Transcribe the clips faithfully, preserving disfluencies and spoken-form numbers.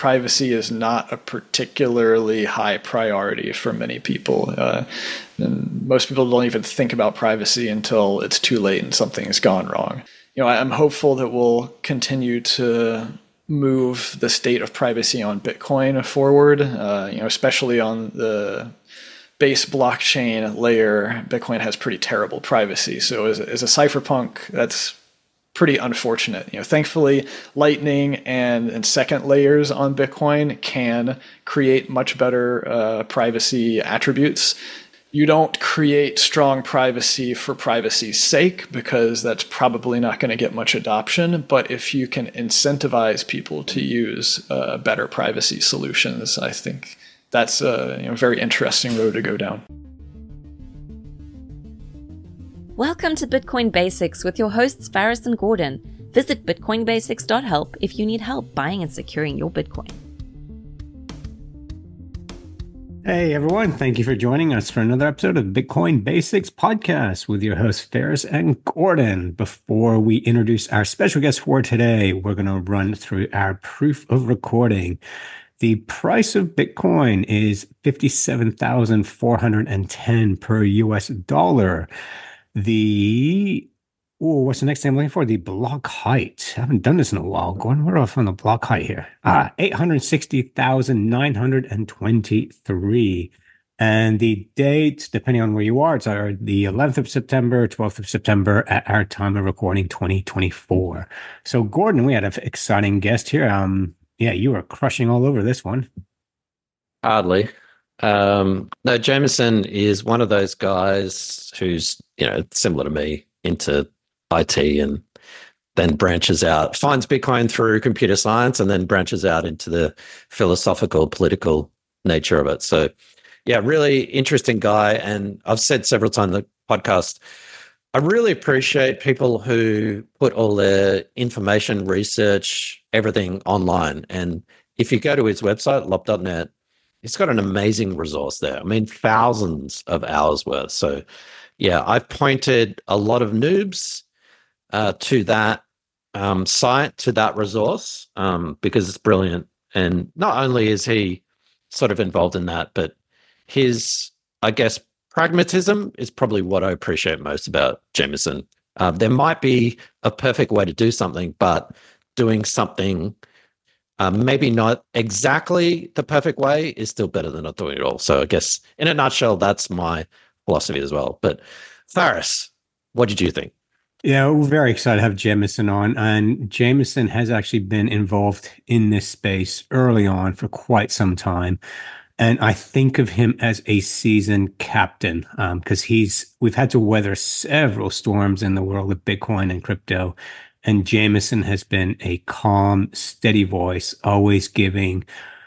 privacy is not a particularly high priority for many people. Uh, and most people don't even think about privacy until it's too late and something has gone wrong. You know, I'm hopeful that we'll continue to move the state of privacy on Bitcoin forward, uh, you know, especially on the base blockchain layer. Bitcoin has pretty terrible privacy. So as, as a cypherpunk, that's pretty unfortunate. You know, thankfully, Lightning and, and second layers on Bitcoin can create much better uh, privacy attributes. You don't create strong privacy for privacy's sake, because that's probably not going to get much adoption. But if you can incentivize people to use uh, better privacy solutions, I think that's a you know, very interesting road to go down. Welcome to Bitcoin Basics with your hosts Faris and Gordon. Visit bitcoin basics dot help if you need help buying and securing your Bitcoin. Hey everyone, thank you for joining us for another episode of Bitcoin Basics Podcast with your hosts Faris and Gordon. Before we introduce our special guest for today, we're going to run through our proof of recording. The price of Bitcoin is fifty-seven thousand four hundred ten per U S dollar. The, oh, what's the next thing I'm looking for? The block height. I haven't done this in a while. Gordon, where do I find the block height here? Ah, eight hundred sixty thousand nine hundred twenty-three. And the date, depending on where you are, it's either the eleventh of September, twelfth of September at our time of recording, twenty twenty-four. So, Gordon, we had an exciting guest here. Um, yeah, you were crushing all over this one. Hardly. Um, no, Jameson is one of those guys who's, you know, similar to me, into I T, and then branches out, finds Bitcoin through computer science, and then branches out into the philosophical, political nature of it. So, yeah, really interesting guy. And I've said several times in the podcast, I really appreciate people who put all their information, research, everything online. And if you go to his website, lop dot net, he's got an amazing resource there. I mean, thousands of hours worth. So, yeah, I've pointed a lot of noobs uh, to that um, site, to that resource, um, because it's brilliant. And not only is he sort of involved in that, but his, I guess, pragmatism is probably what I appreciate most about Jameson. Uh, there might be a perfect way to do something, but doing something Um, maybe not exactly the perfect way is still better than not doing it all. So I guess in a nutshell, that's my philosophy as well. But Faris, what did you think? Yeah, we're very excited to have Jameson on. And Jameson has actually been involved in this space early on for quite some time. And I think of him as a seasoned captain because um, he's we've had to weather several storms in the world of Bitcoin and crypto. And Jameson has been a calm, steady voice, always giving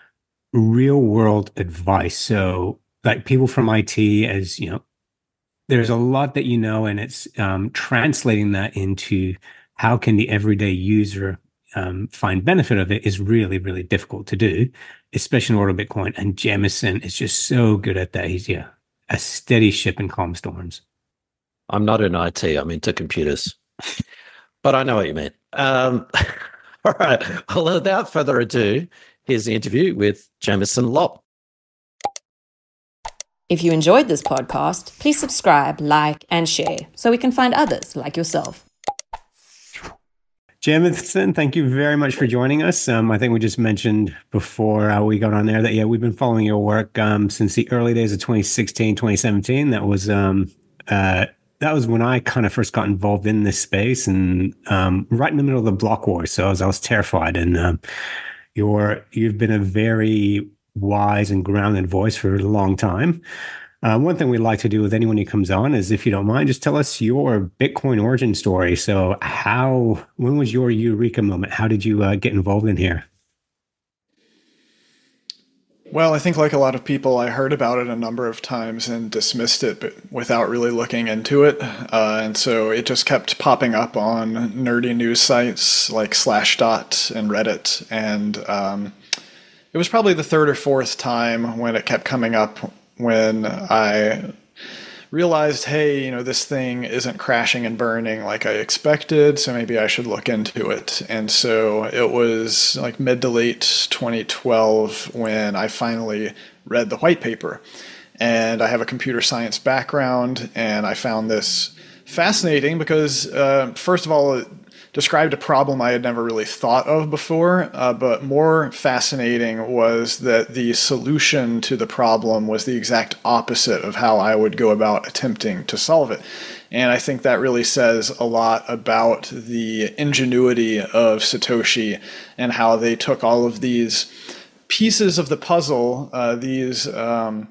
real world advice. So like people from I T, as you know, there's a lot that you know, and it's um, translating that into how can the everyday user um, find benefit of it is really, really difficult to do, especially in order of Bitcoin. And Jameson is just so good at that. He's, yeah, a steady ship in calm storms. I'm not in I T, I'm into computers. But I know what you mean. Um, all right. Well, without further ado, here's the interview with Jameson Lopp. If you enjoyed this podcast, please subscribe, like, and share so we can find others like yourself. Jameson, thank you very much for joining us. Um, I think we just mentioned before uh, we got on there that, yeah, we've been following your work um, since the early days of twenty sixteen, twenty seventeen. That was... Um, uh, That was when I kind of first got involved in this space, and um, right in the middle of the block war. So I was, I was terrified. And um, you're, you've been a very wise and grounded voice for a long time. Uh, one thing we like to do with anyone who comes on is, if you don't mind, just tell us your Bitcoin origin story. So how, when was your eureka moment? How did you uh, get involved in here? Well, I think like a lot of people, I heard about it a number of times and dismissed it, but without really looking into it. Uh, and so it just kept popping up on nerdy news sites like Slashdot and Reddit. And um, it was probably the third or fourth time when it kept coming up when I realized, hey, you know, this thing isn't crashing and burning like I expected, so maybe I should look into it. And so it was like mid to late twenty twelve when I finally read the white paper. And I have a computer science background, and I found this fascinating because, uh, first of all, it described a problem I had never really thought of before, uh, but more fascinating was that the solution to the problem was the exact opposite of how I would go about attempting to solve it. And I think that really says a lot about the ingenuity of Satoshi and how they took all of these pieces of the puzzle, uh, these um,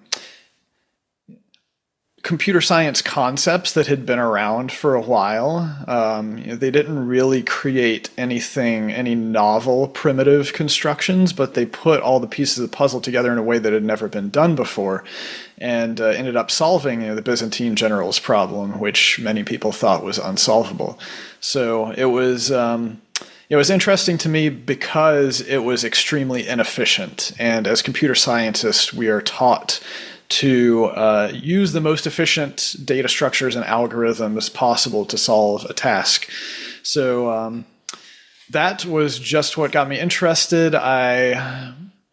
computer science concepts that had been around for a while. Um, you know, they didn't really create anything, any novel primitive constructions, but they put all the pieces of the puzzle together in a way that had never been done before, and uh, ended up solving, you know, the Byzantine generals problem, which many people thought was unsolvable. So it was um, it was interesting to me because it was extremely inefficient, and as computer scientists, we are taught to uh, use the most efficient data structures and algorithms possible to solve a task. So um, that was just what got me interested. I,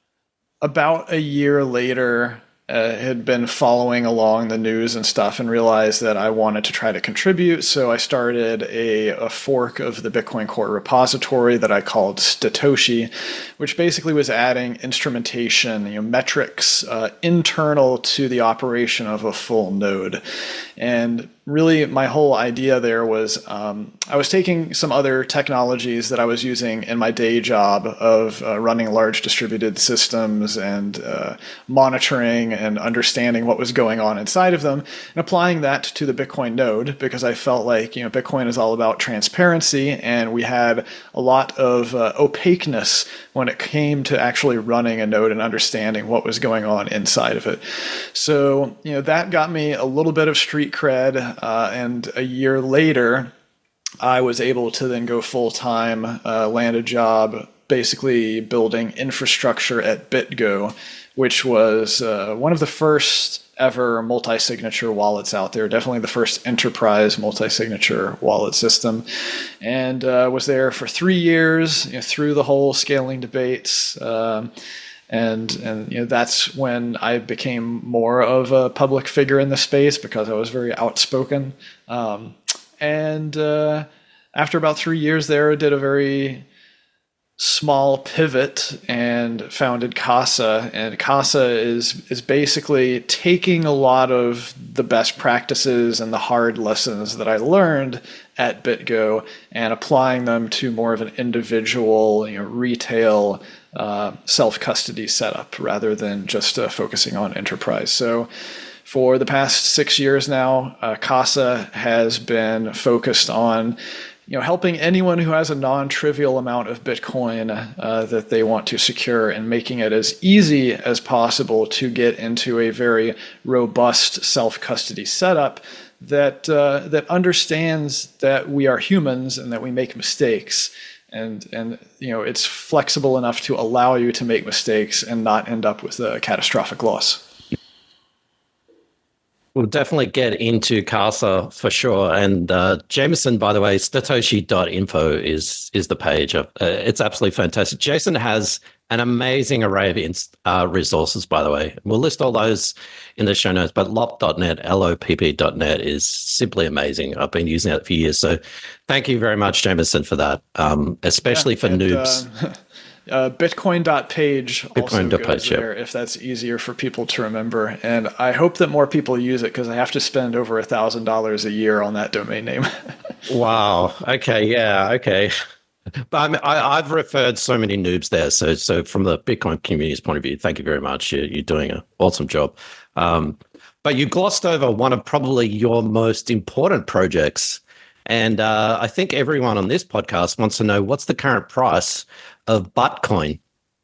about a year later, uh, had been following along the news and stuff and realized that I wanted to try to contribute. So I started a, a fork of the Bitcoin Core repository that I called Statoshi, which basically was adding instrumentation, you know, metrics uh, internal to the operation of a full node. And really, my whole idea there was um, I was taking some other technologies that I was using in my day job of uh, running large distributed systems and uh, monitoring and understanding what was going on inside of them, and applying that to the Bitcoin node, because I felt like, you know, Bitcoin is all about transparency, and we had a lot of uh, opaqueness when it came to actually running a node and understanding what was going on inside of it. So, you know, that got me a little bit of street cred. Uh, and a year later, I was able to then go full-time, uh, land a job basically building infrastructure at BitGo, which was uh, one of the first ever multi-signature wallets out there, definitely the first enterprise multi-signature wallet system, and uh, was there for three years, you know, through the whole scaling debates. Um, And, and you know, that's when I became more of a public figure in the space because I was very outspoken. Um, and uh, after about three years there, I did a very small pivot and founded Casa. And Casa is is basically taking a lot of the best practices and the hard lessons that I learned at BitGo and applying them to more of an individual, you know, retail uh, self-custody setup rather than just uh, focusing on enterprise. So for the past six years now, uh, Casa has been focused on, you know, helping anyone who has a non-trivial amount of Bitcoin uh, that they want to secure and making it as easy as possible to get into a very robust self-custody setup that uh, that understands that we are humans and that we make mistakes. And, and you know, it's flexible enough to allow you to make mistakes and not end up with a catastrophic loss. We'll definitely get into Casa for sure. And uh, Jameson, by the way, Satoshi dot info is is the page. Of, uh, it's absolutely fantastic. Jason has an amazing array of ins- uh, resources, by the way. We'll list all those in the show notes, but lopp dot net, L O P P dot net is simply amazing. I've been using it for years. So thank you very much, Jameson, for that, um, especially yeah, for and, noobs. Uh, Uh, Bitcoin dot page also goes there, if that's easier for people to remember. And I hope that more people use it because I have to spend over a thousand dollars a year on that domain name. Wow. Okay. Yeah. Okay. But I mean, I, I've referred so many noobs there. So, so from the Bitcoin community's point of view, thank you very much. You're, you're doing an awesome job. Um, but you glossed over one of probably your most important projects. And uh, I think everyone on this podcast wants to know what's the current price of Buttcoin.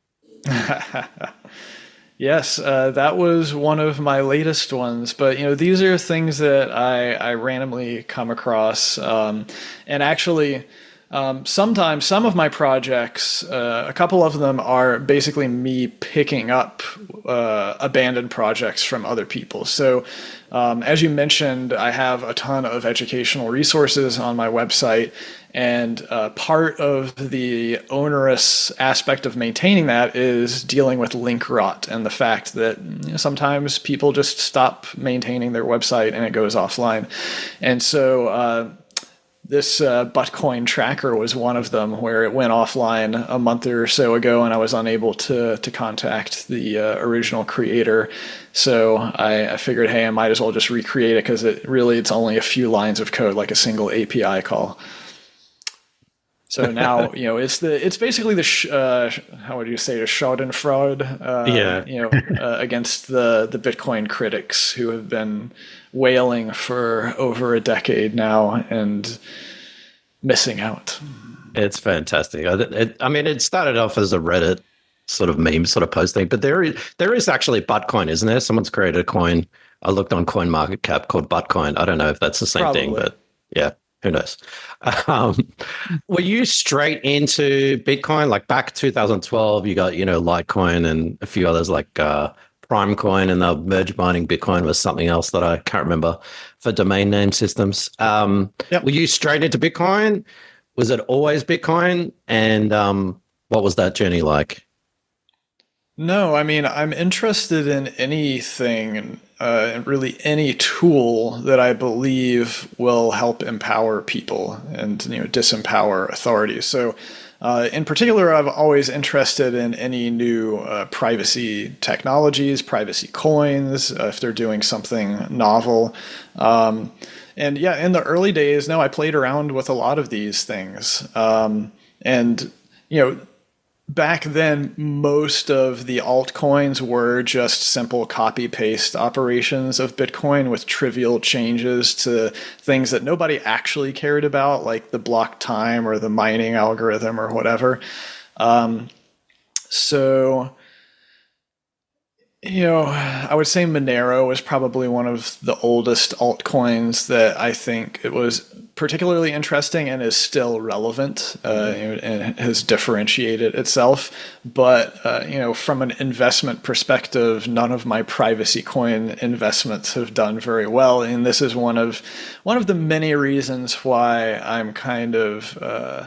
Yes, uh, that was one of my latest ones. But you know, these are things that I, I randomly come across. Um, and actually, Um, sometimes some of my projects, uh, a couple of them are basically me picking up uh, abandoned projects from other people. So um, as you mentioned, I have a ton of educational resources on my website. And uh, part of the onerous aspect of maintaining that is dealing with link rot and the fact that you know, sometimes people just stop maintaining their website and it goes offline. And so uh, this uh, Buttcoin tracker was one of them where it went offline a month or so ago and I was unable to to contact the uh, original creator. So I, I figured, hey, I might as well just recreate it because it really it's only a few lines of code, like a single A P I call. So now, you know, it's the it's basically the sh- uh, how would you say the Schadenfreude, uh, yeah, you know, uh, against the the Bitcoin critics who have been wailing for over a decade now and missing out. It's fantastic. I, it, I mean, it started off as a Reddit sort of meme sort of posting, but there is there is actually Buttcoin, isn't there? Someone's created a coin. I looked on CoinMarketCap called Buttcoin. I don't know if that's the same Probably. thing, but yeah. Who knows? Um, were you straight into Bitcoin? Like back in two thousand twelve, you got, you know, Litecoin and a few others like uh, Primecoin, and the merge mining Bitcoin was something else that I can't remember for domain name systems. Um, Yep. Were you straight into Bitcoin? Was it always Bitcoin? And um, what was that journey like? No, I mean, I'm interested in anything, uh, really any tool that I believe will help empower people and, you know, disempower authorities. So uh, in particular, I'm always interested in any new uh, privacy technologies, privacy coins, uh, if they're doing something novel. Um, and yeah, in the early days, no, I played around with a lot of these things. Um, and, you know, back then, most of the altcoins were just simple copy-paste operations of Bitcoin with trivial changes to things that nobody actually cared about, like the block time or the mining algorithm or whatever. Um, so, you know, I would say Monero was probably one of the oldest altcoins that I think it was particularly interesting and is still relevant uh, and has differentiated itself. But, uh, you know, from an investment perspective, none of my privacy coin investments have done very well. And this is one of one of the many reasons why I'm kind of uh,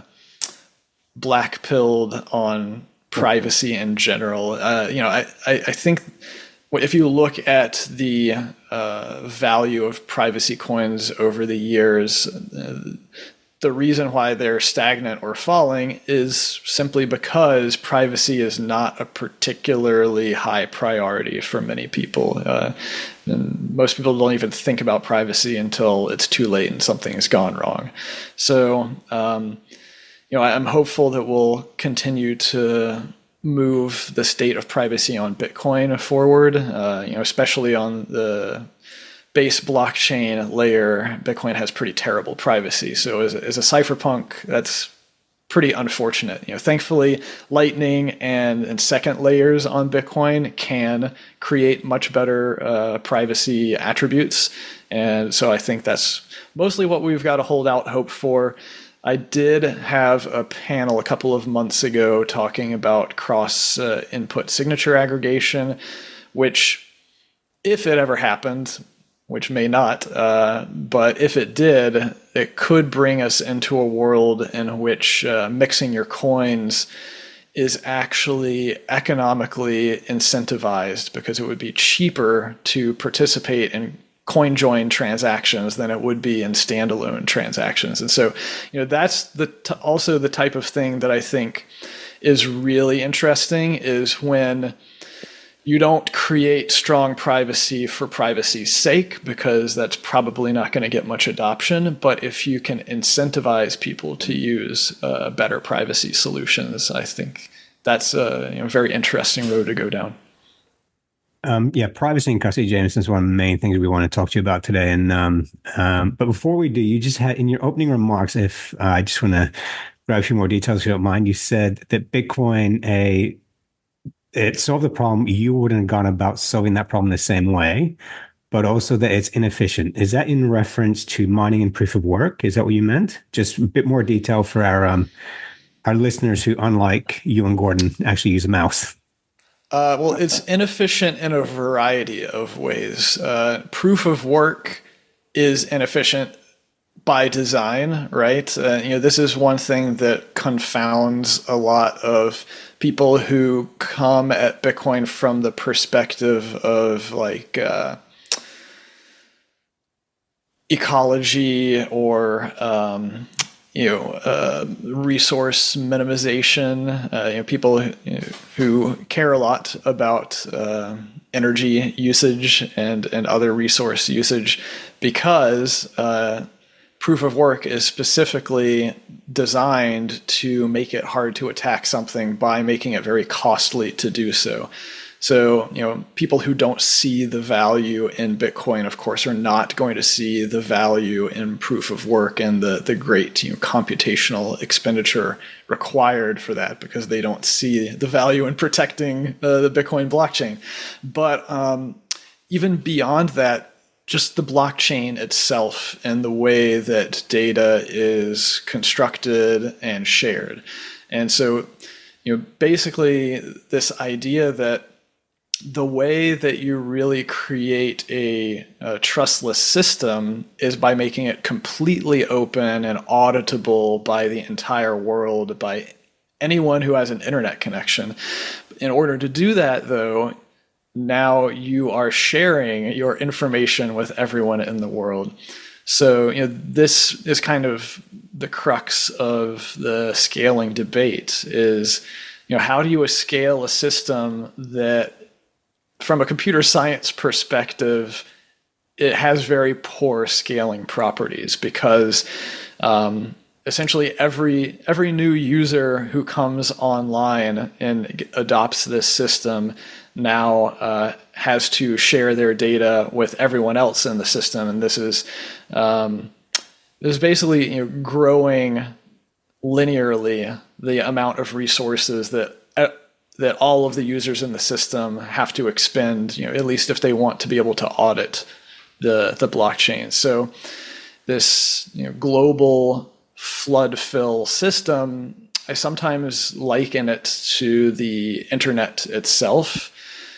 black-pilled on privacy in general. Uh, you know, I, I, I think if you look at the uh, value of privacy coins over the years, uh, the reason why they're stagnant or falling is simply because privacy is not a particularly high priority for many people. Uh, and most people don't even think about privacy until it's too late and something has gone wrong. So, um, you know, I'm hopeful that we'll continue to move the state of privacy on Bitcoin forward, uh, you know, especially on the base blockchain layer. Bitcoin has pretty terrible privacy. So as, as a cypherpunk, that's pretty unfortunate. You know, thankfully, Lightning and, and second layers on Bitcoin can create much better uh, privacy attributes. And so I think that's mostly what we've got to hold out hope for. I did have a panel a couple of months ago talking about cross uh, input signature aggregation, which, if it ever happened, which may not, uh, but if it did, it could bring us into a world in which uh, mixing your coins is actually economically incentivized, because it would be cheaper to participate in coin join transactions than it would be in standalone transactions. And so, you know, that's the t- also the type of thing that I think is really interesting, is when you don't create strong privacy for privacy's sake, because that's probably not going to get much adoption. But if you can incentivize people to use uh, better privacy solutions, I think that's a, you know, very interesting road to go down. Um, yeah, privacy and custody, Jameson, is one of the main things we want to talk to you about today. And um, um, but before we do, you just had in your opening remarks, if uh, I just want to grab a few more details, if you don't mind, you said that Bitcoin, a it solved the problem. You wouldn't have gone about solving that problem the same way. but also that it's inefficient. Is that in reference to mining and proof of work? Is that what you meant? Just a bit more detail for our um, our listeners who, unlike you and Gordon, actually use a mouse. Uh, well, it's inefficient in a variety of ways. Uh, proof of work is inefficient by design, right? Uh, you know, this is one thing that confounds a lot of people who come at Bitcoin from the perspective of like uh, ecology or um, you know uh, resource minimization. Uh, you know, people who, you know, who care a lot about uh, energy usage and and other resource usage because uh, proof of work is specifically designed to make it hard to attack something by making it very costly to do so. So, you know, people who don't see the value in Bitcoin, of course, are not going to see the value in proof of work and the, the great, you know, computational expenditure required for that because they don't see the value in protecting uh, the Bitcoin blockchain. But um, even beyond that, just the blockchain itself and the way that data is constructed and shared. And so, you know, basically this idea that the way that you really create a, a trustless system is by making it completely open and auditable by the entire world, by anyone who has an internet connection. In order to do that, though, now you are sharing your information with everyone in the world. So, you know, this is kind of the crux of the scaling debate is, you know, how do you scale a system that from a computer science perspective, it has very poor scaling properties because um, essentially every every new user who comes online and adopts this system now uh, has to share their data with everyone else in the system, and this is um, this is basically, you know, growing linearly the amount of resources that uh, that all of the users in the system have to expend, you know, at least if they want to be able to audit the the blockchain. So this, you know, global flood fill system, I sometimes liken it to the internet itself.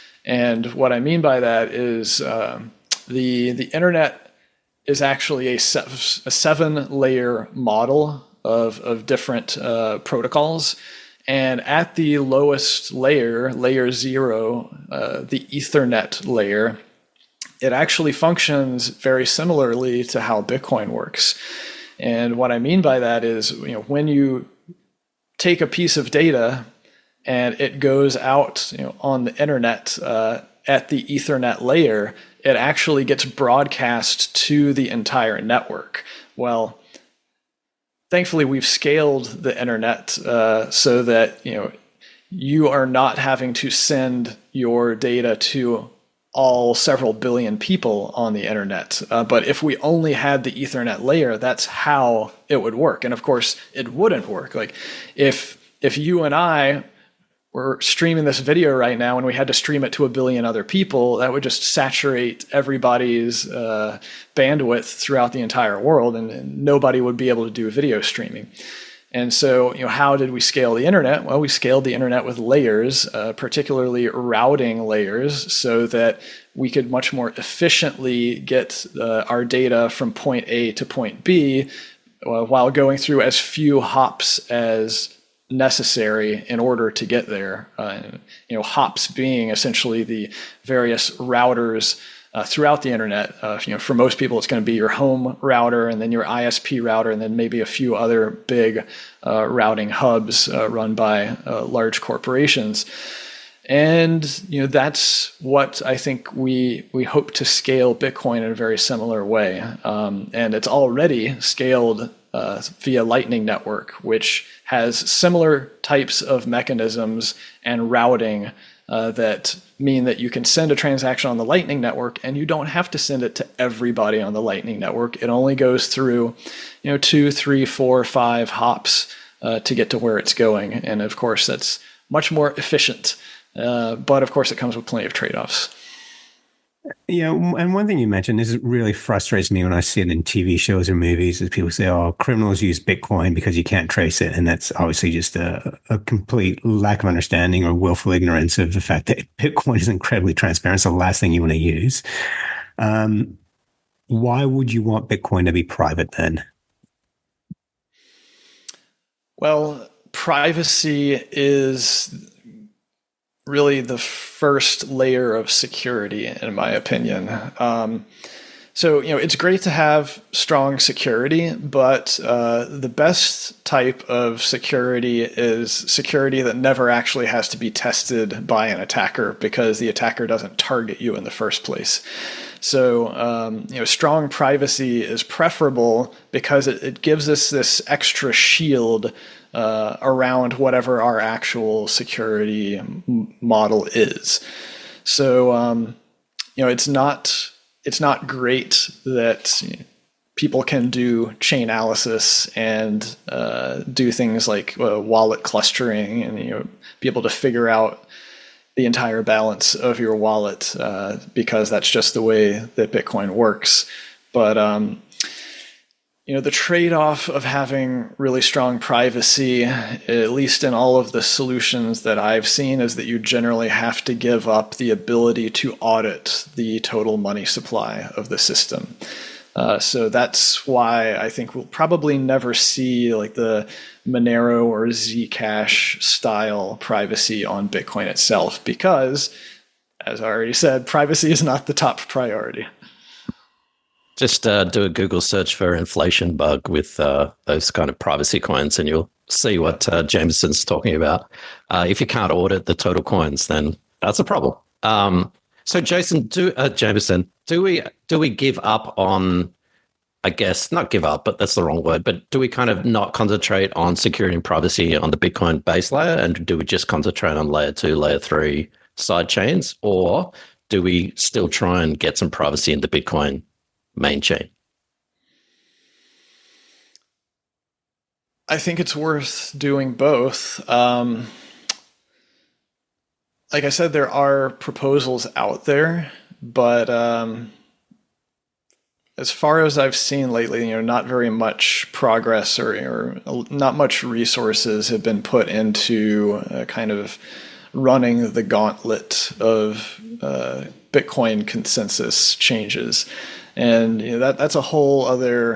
And what I mean by that is uh, the the internet is actually a, se- a seven layer model of, of different uh, protocols. And at the lowest layer, layer zero, uh, the Ethernet layer, it actually functions very similarly to how Bitcoin works. And what I mean by that is, you know, when you take a piece of data and it goes out, you know, on the internet uh, at the Ethernet layer, it actually gets broadcast to the entire network. Well, thankfully, we've scaled the internet uh, so that, you know, you are not having to send your data to all several billion people on the internet. Uh, but if we only had the Ethernet layer, that's how it would work. And of course, it wouldn't work. Like if if you and I were streaming this video right now and we had to stream it to a billion other people, that would just saturate everybody's uh, bandwidth throughout the entire world, and, and nobody would be able to do video streaming. And so, you know, how did we scale the internet? Well, we scaled the internet with layers, uh, particularly routing layers, so that we could much more efficiently get uh, our data from point A to point B uh, while going through as few hops as necessary in order to get there. Uh, you know, hops being essentially the various routers uh, throughout the internet. Uh, you know, for most people, it's going to be your home router and then your I S P router, and then maybe a few other big uh, routing hubs uh, run by uh, large corporations. And you know, that's what I think we we hope to scale Bitcoin in a very similar way. Um, and it's already scaled uh, via Lightning Network, which has similar types of mechanisms and routing uh, that mean that you can send a transaction on the Lightning Network and you don't have to send it to everybody on the Lightning Network. It only goes through, you know, two, three, four, five hops uh, to get to where it's going. And of course, that's much more efficient. Uh, but of course, it comes with plenty of trade-offs. Yeah, and one thing you mentioned, this really frustrates me when I see it in T V shows or movies, is people say, "Oh, criminals use Bitcoin because you can't trace it," and that's obviously just a, a complete lack of understanding or willful ignorance of the fact that Bitcoin is incredibly transparent. It's the last thing you want to use. Um, why would you want Bitcoin to be private then? Well, privacy is really the first layer of security, in my opinion. Um, so, you know, it's great to have strong security, but uh, the best type of security is security that never actually has to be tested by an attacker because the attacker doesn't target you in the first place. So, um, you know, strong privacy is preferable because it, it gives us this extra shield uh, around whatever our actual security m- model is. So, um, you know, it's not it's not great that you know, people can do chain analysis and uh, do things like uh, wallet clustering and you know be able to figure out the entire balance of your wallet uh, because that's just the way that Bitcoin works. But um, you know, the trade-off of having really strong privacy, at least in all of the solutions that I've seen, is that you generally have to give up the ability to audit the total money supply of the system. Uh, so that's why I think we'll probably never see like the Monero or Zcash style privacy on Bitcoin itself, because, as I already said, privacy is not the top priority. Just uh, do a Google search for inflation bug with uh, those kind of privacy coins, and you'll see what uh, Jameson's talking about. Uh, if you can't audit the total coins, then that's a problem. Um, so, Jason, do uh, Jameson, do we do we give up on? I guess not give up, but that's the wrong word. But do we kind of not concentrate on security and privacy on the Bitcoin base layer, and do we just concentrate on layer two, layer three side chains, or do we still try and get some privacy in the Bitcoin main chain? I think it's worth doing both. Um, like I said, there are proposals out there, but um, as far as I've seen lately, you know, not very much progress or, or not much resources have been put into uh, kind of running the gauntlet of uh, Bitcoin consensus changes. And you know, that that's a whole other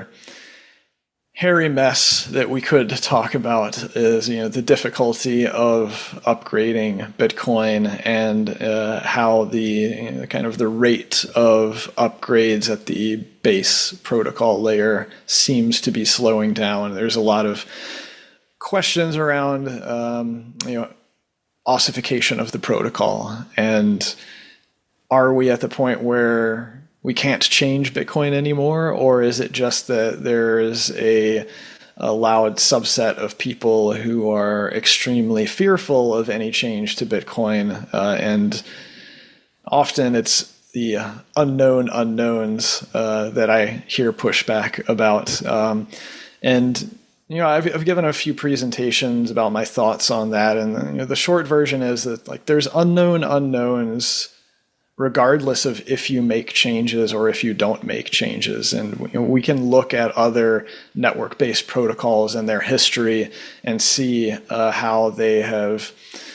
hairy mess that we could talk about, is you know the difficulty of upgrading Bitcoin and uh, how the you know, kind of the rate of upgrades at the base protocol layer seems to be slowing down. There's a lot of questions around um, you know ossification of the protocol, and are we at the point where we can't change Bitcoin anymore, or is it just that there's a, a loud subset of people who are extremely fearful of any change to Bitcoin, uh, and often it's the unknown unknowns uh, that I hear pushback about. Um, and you know, I've, I've given a few presentations about my thoughts on that, and you know, the short version is that like there's unknown unknowns regardless of if you make changes or if you don't make changes. And you know, we can look at other network-based protocols and their history and see uh, how they have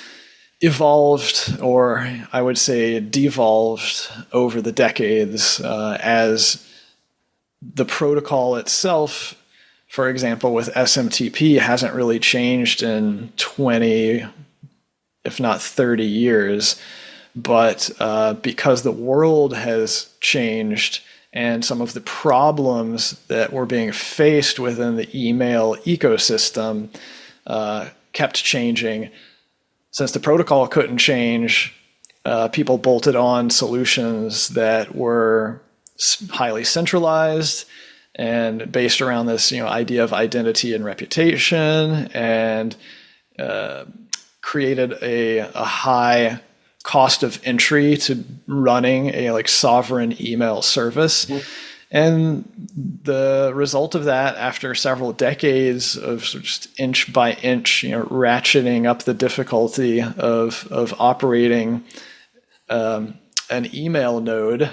evolved, or I would say devolved, over the decades uh, as the protocol itself, for example, with S M T P, hasn't really changed in twenty, if not thirty years. But uh, because the world has changed and some of the problems that were being faced within the email ecosystem uh, kept changing, since the protocol couldn't change, uh, people bolted on solutions that were highly centralized and based around this, you know, idea of identity and reputation, and uh, created a, a high cost of entry to running a like sovereign email service. Mm-hmm. And the result of that, after several decades of just inch by inch, you know, ratcheting up the difficulty of of operating um, an email node,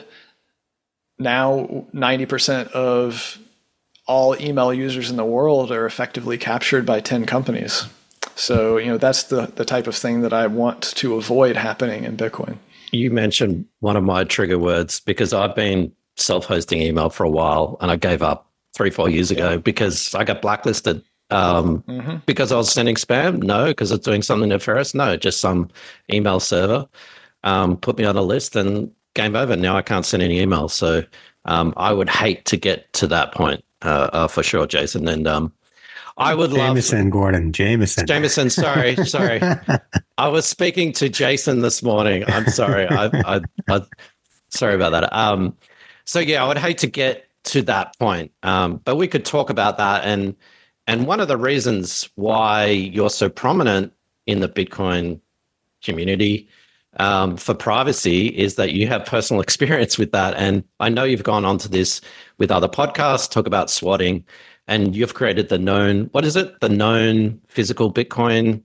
now ninety percent of all email users in the world are effectively captured by ten companies. So, you know, that's the, the type of thing that I want to avoid happening in Bitcoin. You mentioned one of my trigger words because I've been self-hosting email for a while and I gave up three, four years ago because I got blacklisted. Um, mm-hmm. Because I was sending spam? No. Because I was doing something nefarious? No. Just some email server um, put me on a list and game over. Now I can't send any emails. So um, I would hate to get to that point uh, uh, for sure, Jason. And um, I would Jameson, love... Jameson, Gordon. Jameson. Jameson, sorry, sorry. I was speaking to Jason this morning. I'm sorry. I, I, I sorry about that. Um, so yeah, I would hate to get to that point. Um, but we could talk about that. And and one of the reasons why you're so prominent in the Bitcoin community um, for privacy is that you have personal experience with that. And I know you've gone on to this with other podcasts, talk about swatting, and you've created the known, what is it? The known physical Bitcoin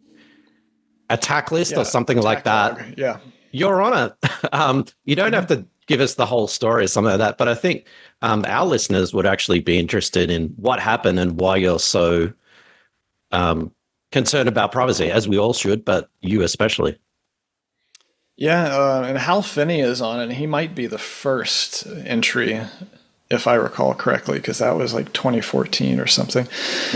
attack list yeah, or something like that. Log. Yeah. You're on it. um, you don't have to give us the whole story or something like that, but I think um, our listeners would actually be interested in what happened and why you're so um, concerned about privacy, as we all should, but you especially. Yeah, uh, and Hal Finney is on it. He might be the first entry, if I recall correctly, because that was like twenty fourteen or something.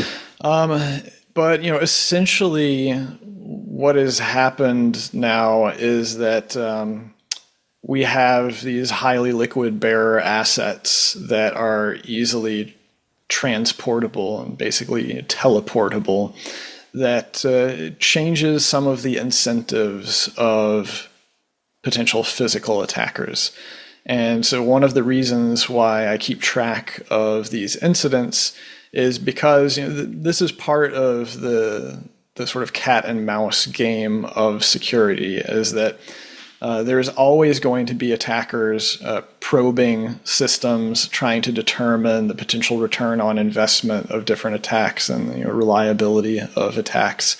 Um, but, you know, essentially what has happened now is that um, we have these highly liquid bearer assets that are easily transportable and basically teleportable that uh, changes some of the incentives of potential physical attackers. And so one of the reasons why I keep track of these incidents is because, you know, th- this is part of the the sort of cat and mouse game of security, is that uh, there's always going to be attackers uh, probing systems, trying to determine the potential return on investment of different attacks and, you know, reliability of attacks.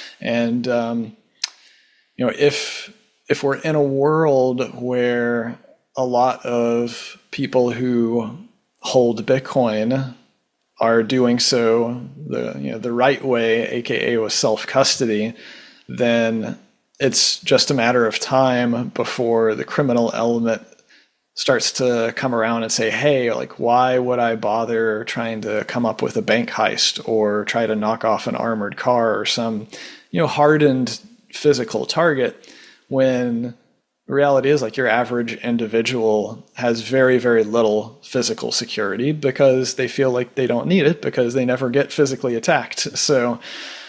And um, you know, if if we're in a world where a lot of people who hold Bitcoin are doing so the you know the right way, aka with self-custody, then it's just a matter of time before the criminal element starts to come around and say, hey, like, why would I bother trying to come up with a bank heist or try to knock off an armored car or some, you know, hardened physical target, when the reality is, like, your average individual has very, very little physical security because they feel like they don't need it because they never get physically attacked. So,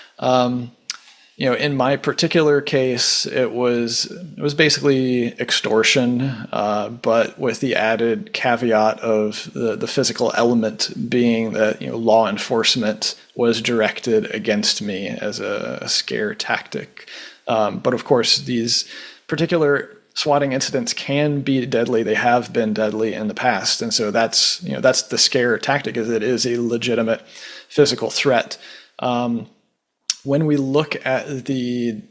um, you know, in my particular case, it was it was basically extortion, uh, but with the added caveat of the, the physical element being that, you know, law enforcement was directed against me as a, a scare tactic. Um, but of course, these particular swatting incidents can be deadly. They have been deadly in the past. And so that's, you know, that's the scare tactic, is it is a legitimate physical threat. Um, when we look at the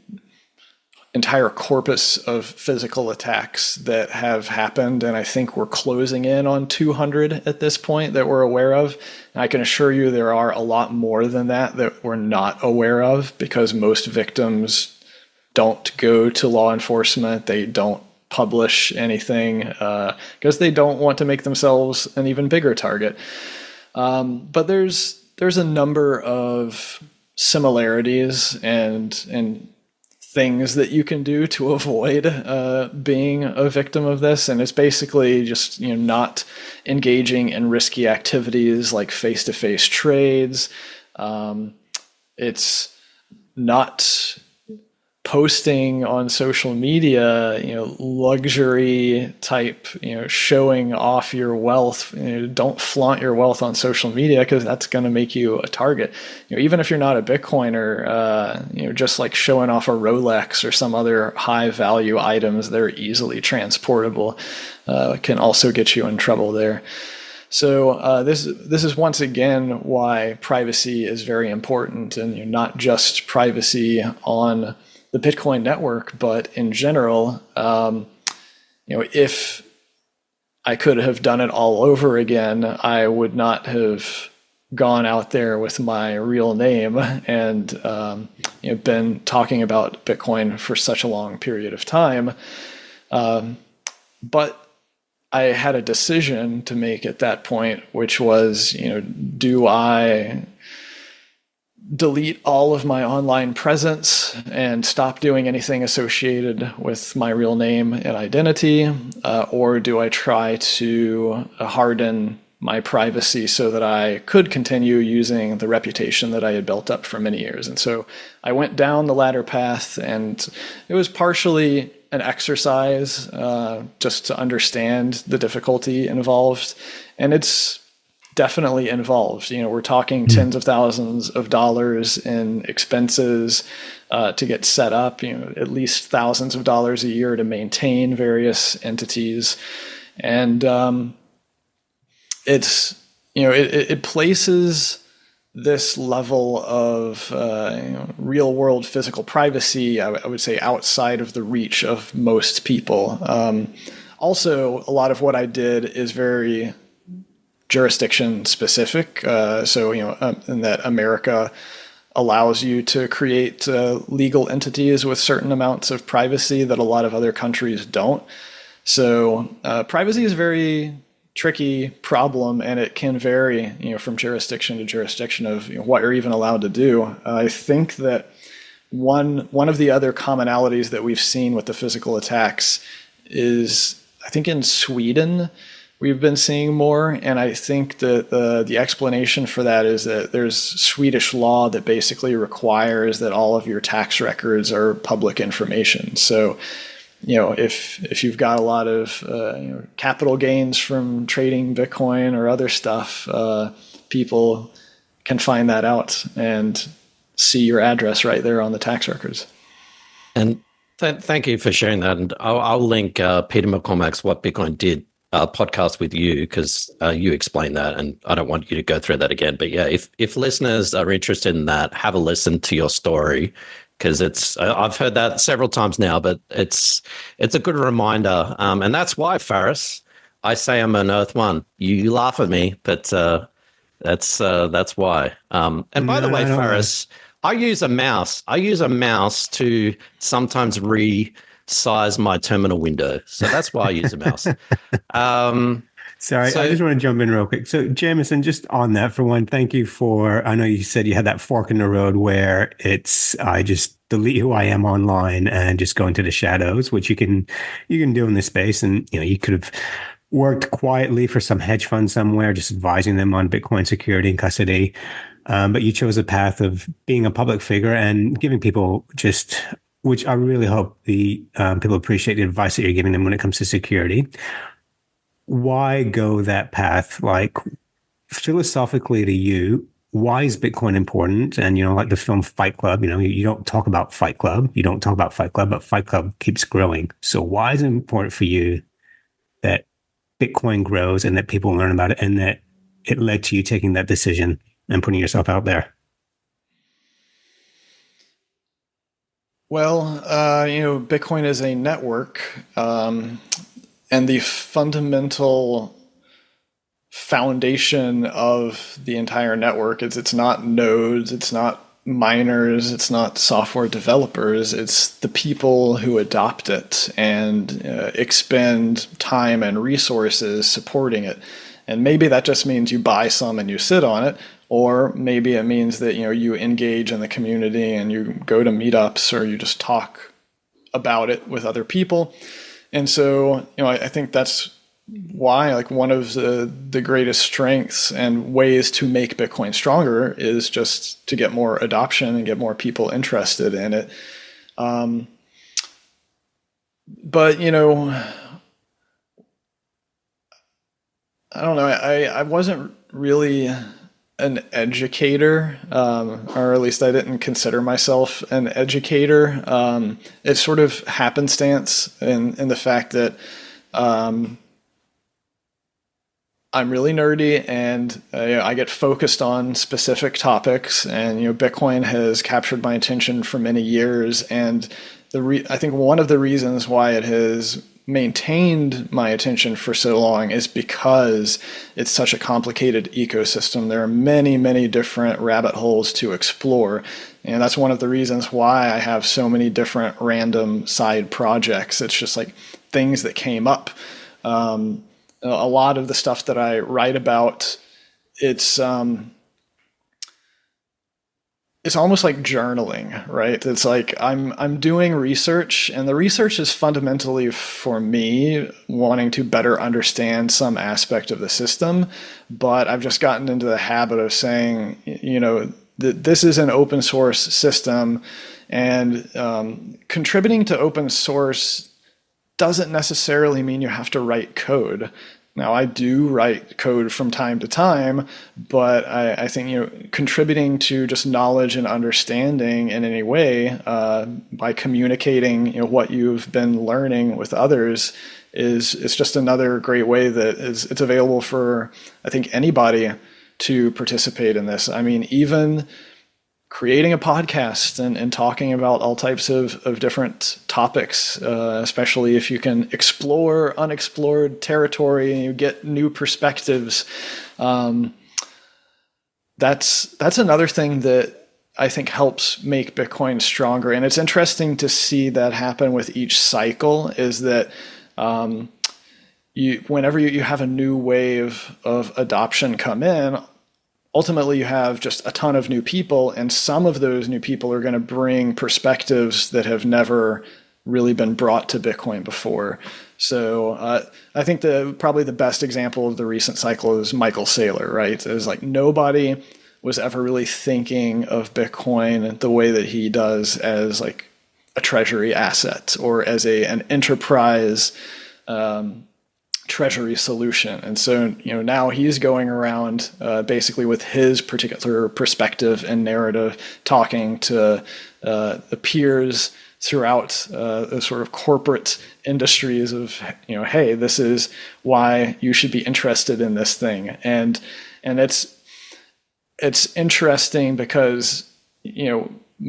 entire corpus of physical attacks that have happened, and I think we're closing in on two hundred at this point that we're aware of, and I can assure you there are a lot more than that that we're not aware of, because most victims don't go to law enforcement. They don't publish anything uh, because they don't want to make themselves an even bigger target. Um, but there's there's a number of similarities and and things that you can do to avoid uh, being a victim of this, and it's basically just, you know, not engaging in risky activities like face-to-face trades. Um, it's not posting on social media, you know, luxury type, you know, showing off your wealth. You know, don't flaunt your wealth on social media because that's going to make you a target. You know, even if you're not a Bitcoiner, uh, you know, just like showing off a Rolex or some other high value items that are easily transportable uh, can also get you in trouble there. So uh, this this is once again why privacy is very important, and, you know, not just privacy on the Bitcoin network, but in general. Um, you know, if I could have done it all over again, I would not have gone out there with my real name and um, you know, been talking about Bitcoin for such a long period of time. Um, but I had a decision to make at that point, which was, you know, do I delete all of my online presence and stop doing anything associated with my real name and identity, uh, or do I try to harden my privacy so that I could continue using the reputation that I had built up for many years? And so I went down the latter path, and it was partially an exercise uh, just to understand the difficulty involved. And it's definitely involved. You know, we're talking tens of thousands of dollars in expenses uh, to get set up, you know, at least thousands of dollars a year to maintain various entities. And um, it's, you know, it, it places this level of uh, you know, real world physical privacy, I, w- I would say, outside of the reach of most people. Um, also, a lot of what I did is very jurisdiction specific. Uh, so, you know, um, in that America allows you to create uh, legal entities with certain amounts of privacy that a lot of other countries don't. So uh, privacy is a very tricky problem, and it can vary, you know, from jurisdiction to jurisdiction of, you know, what you're even allowed to do. Uh, I think that one one of the other commonalities that we've seen with the physical attacks is, I think in Sweden, we've been seeing more. And I think that the, the explanation for that is that there's Swedish law that basically requires that all of your tax records are public information. So, you know, if if you've got a lot of uh, you know, capital gains from trading Bitcoin or other stuff, uh, people can find that out and see your address right there on the tax records. And th- thank you for sharing that. And I'll, I'll link uh, Peter McCormack's What Bitcoin Did uh, podcast with you, because uh, you explained that, and I don't want you to go through that again. But yeah, if if listeners are interested in that, have a listen to your story, because it's I've heard that several times now, but it's it's a good reminder. Um, and that's why, Faris, I say I'm an Earth One. You, you laugh at me, but uh, that's uh, that's why. Um, and by No, the way, I don't Faris, I use a mouse. I use a mouse to sometimes resize my terminal window. So that's why I use a mouse. Um, Sorry, so, I just want to jump in real quick. So, Jameson, just on that for one, thank you for, I know you said you had that fork in the road where it's, I just delete who I am online and just go into the shadows, which you can, you can do in this space. And, you know, you could have worked quietly for some hedge fund somewhere, just advising them on Bitcoin security and custody. Um, but you chose a path of being a public figure and giving people just, which I really hope the um, people appreciate the advice that you're giving them when it comes to security. Why go that path? Like, philosophically to you, why is Bitcoin important? And, you know, like the film Fight Club, you know, you don't talk about Fight Club. You don't talk about Fight Club, but Fight Club keeps growing. So why is it important for you that Bitcoin grows and that people learn about it, and that it led to you taking that decision and putting yourself out there? Well, uh, you know, Bitcoin is a network, um, and the fundamental foundation of the entire network is it's not nodes, it's not miners, it's not software developers, it's the people who adopt it and uh, expend time and resources supporting it. And maybe that just means you buy some and you sit on it, or maybe it means that, you know, you engage in the community and you go to meetups or you just talk about it with other people. And so, you know, I, I think that's why, like, one of the, the greatest strengths and ways to make Bitcoin stronger is just to get more adoption and get more people interested in it. Um, but, you know, I don't know, I, I wasn't really an educator, um, or at least I didn't consider myself an educator. Um, it's sort of happenstance in, in the fact that um, I'm really nerdy and uh, you know, I get focused on specific topics, and, you know, Bitcoin has captured my attention for many years. And the re- I think one of the reasons why it has maintained my attention for so long is because it's such a complicated ecosystem. There are many, many different rabbit holes to explore. And that's one of the reasons why I have so many different random side projects. It's just like things that came up. Um, a lot of the stuff that I write about, it's um, it's almost like journaling, right? It's like I'm I'm doing research, and the research is fundamentally for me wanting to better understand some aspect of the system. But I've just gotten into the habit of saying, you know, that this is an open source system, and um, contributing to open source doesn't necessarily mean you have to write code. Now, I do write code from time to time, but I, I think, you know, contributing to just knowledge and understanding in any way uh, by communicating, you know, what you've been learning with others is is just another great way that is it's available for, I think, anybody to participate in this. I mean, even creating a podcast and, and talking about all types of, of different topics, uh, especially if you can explore unexplored territory and you get new perspectives. Um, that's that's another thing that I think helps make Bitcoin stronger. And it's interesting to see that happen with each cycle, is that um, you whenever you, you have a new wave of adoption come in, ultimately you have just a ton of new people, and some of those new people are going to bring perspectives that have never really been brought to Bitcoin before. So uh, I think the probably the best example of the recent cycle is Michael Saylor, right? It's like nobody was ever really thinking of Bitcoin the way that he does, as like a treasury asset or as a an enterprise um treasury solution. And so, you know, now he's going around uh, basically with his particular perspective and narrative, talking to uh, the peers throughout uh, the sort of corporate industries of, you know, hey, this is why you should be interested in this thing. And and it's it's interesting because, you know,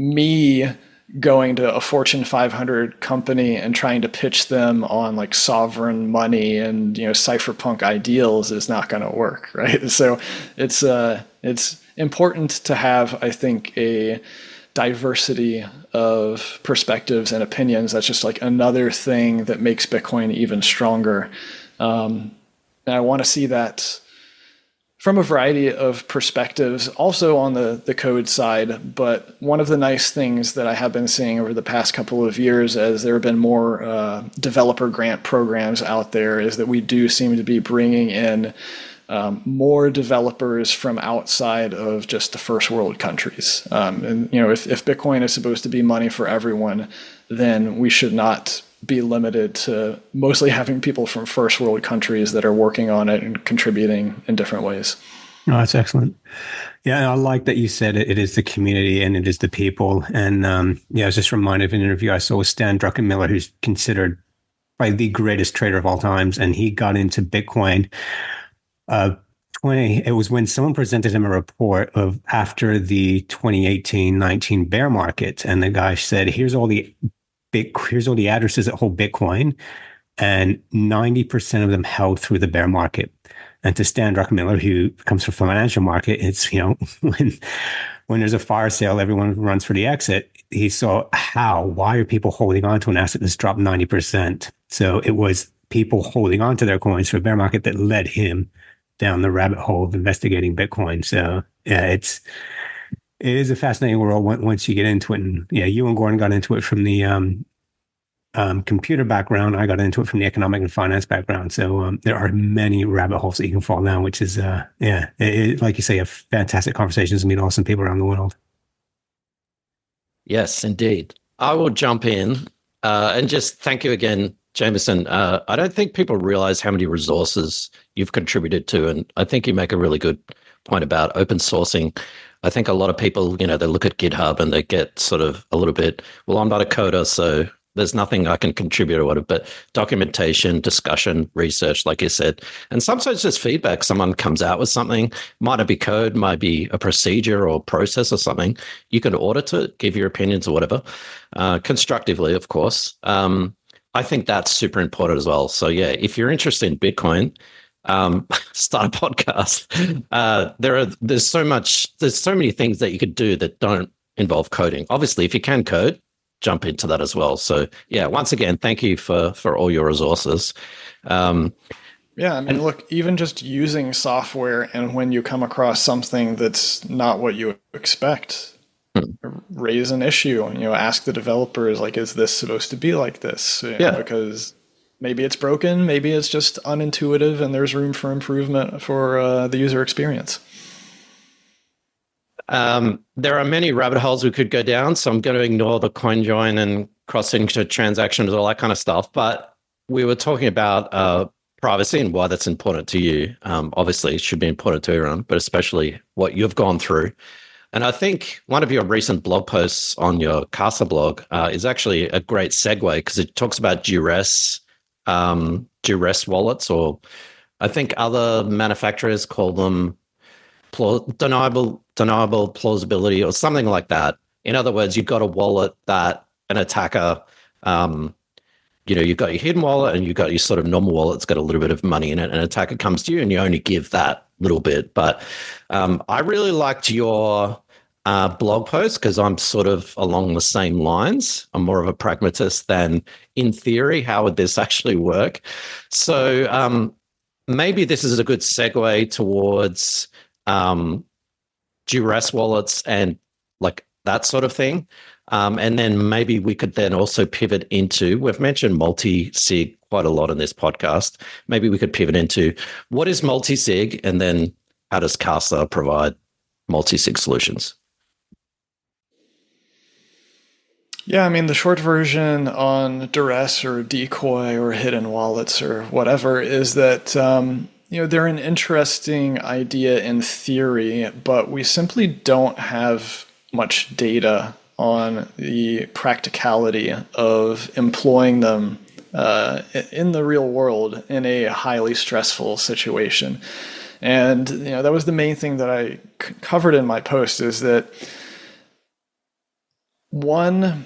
me going to a Fortune five hundred company and trying to pitch them on like sovereign money and, you know, cypherpunk ideals is not going to work, right? So it's uh, it's important to have, I think, a diversity of perspectives and opinions. That's just like another thing that makes Bitcoin even stronger. Um, and I want to see that from a variety of perspectives, also on the, the code side. But one of the nice things that I have been seeing over the past couple of years, as there have been more uh, developer grant programs out there, is that we do seem to be bringing in um, more developers from outside of just the first world countries. Um, and, you know, if, if Bitcoin is supposed to be money for everyone, then we should not be limited to mostly having people from first world countries that are working on it and contributing in different ways. Oh, that's excellent. Yeah, I like that you said it, it is the community and it is the people. And um, yeah, I was just reminded of an interview I saw with Stan Druckenmiller, who's considered probably the greatest trader of all times. And he got into Bitcoin. Uh, twenty It was when someone presented him a report of after the twenty eighteen nineteen bear market. And the guy said, here's all the Big, here's all the addresses that hold Bitcoin, and ninety percent of them held through the bear market. And to Stan Druckenmiller, who comes from the financial market, it's, you know, when when there's a fire sale, everyone runs for the exit. He saw how, why are people holding on to an asset that's dropped ninety percent? So it was people holding on to their coins for a bear market that led him down the rabbit hole of investigating Bitcoin. So yeah, it's, it is a fascinating world once you get into it. And yeah, you and Gordon got into it from the um, um, computer background. I got into it from the economic and finance background. So um, there are many rabbit holes that you can fall down, which is, uh, yeah, it, it, like you say, a fantastic conversations and meet awesome people around the world. Yes, indeed. I will jump in uh, and just thank you again, Jameson. Uh, I don't think people realize how many resources you've contributed to. And I think you make a really good point about open sourcing. I think a lot of people, you know, they look at GitHub and they get sort of a little bit, well, I'm not a coder, so there's nothing I can contribute or whatever, but documentation, discussion, research, like you said, and sometimes just feedback. Someone comes out with something, might not be code, might be a procedure or process or something. You can audit it, give your opinions or whatever, uh, constructively, of course. Um, I think that's super important as well. So yeah, if you're interested in Bitcoin, um, start a podcast. Uh, there are there's so much there's so many things that you could do that don't involve coding. Obviously, if you can code, jump into that as well. So yeah, once again, thank you for for all your resources. Um, yeah, I mean, and, look, even just using software, and when you come across something that's not what you expect, hmm. raise an issue. You know, ask the developers, like, is this supposed to be like this? You know, yeah, because maybe it's broken, maybe it's just unintuitive, and there's room for improvement for uh, the user experience. Um, there are many rabbit holes we could go down, so I'm going to ignore the CoinJoin and cross-signature transactions, all that kind of stuff. But we were talking about uh, privacy and why that's important to you. Um, obviously, it should be important to everyone, but especially what you've gone through. And I think one of your recent blog posts on your Casa blog uh, is actually a great segue, because it talks about duress, um, duress wallets, or I think other manufacturers call them deniable, deniable plausibility or something like that. In other words, you've got a wallet that an attacker, um, you know, you've got your hidden wallet and you've got your sort of normal wallet that's got a little bit of money in it. And an attacker comes to you and you only give that little bit. But um, I really liked your uh, blog post, because I'm sort of along the same lines. I'm more of a pragmatist than, in theory, how would this actually work? So um, maybe this is a good segue towards um, duress wallets and like that sort of thing. Um, and then maybe we could then also pivot into, we've mentioned multi-sig quite a lot in this podcast. Maybe we could pivot into what is multi-sig, and then how does Casa provide multi-sig solutions? Yeah, I mean, the short version on duress or decoy or hidden wallets or whatever is that, um, you know, they're an interesting idea in theory, but we simply don't have much data on the practicality of employing them uh, in the real world in a highly stressful situation. And, you know, that was the main thing that I c- covered in my post, is that one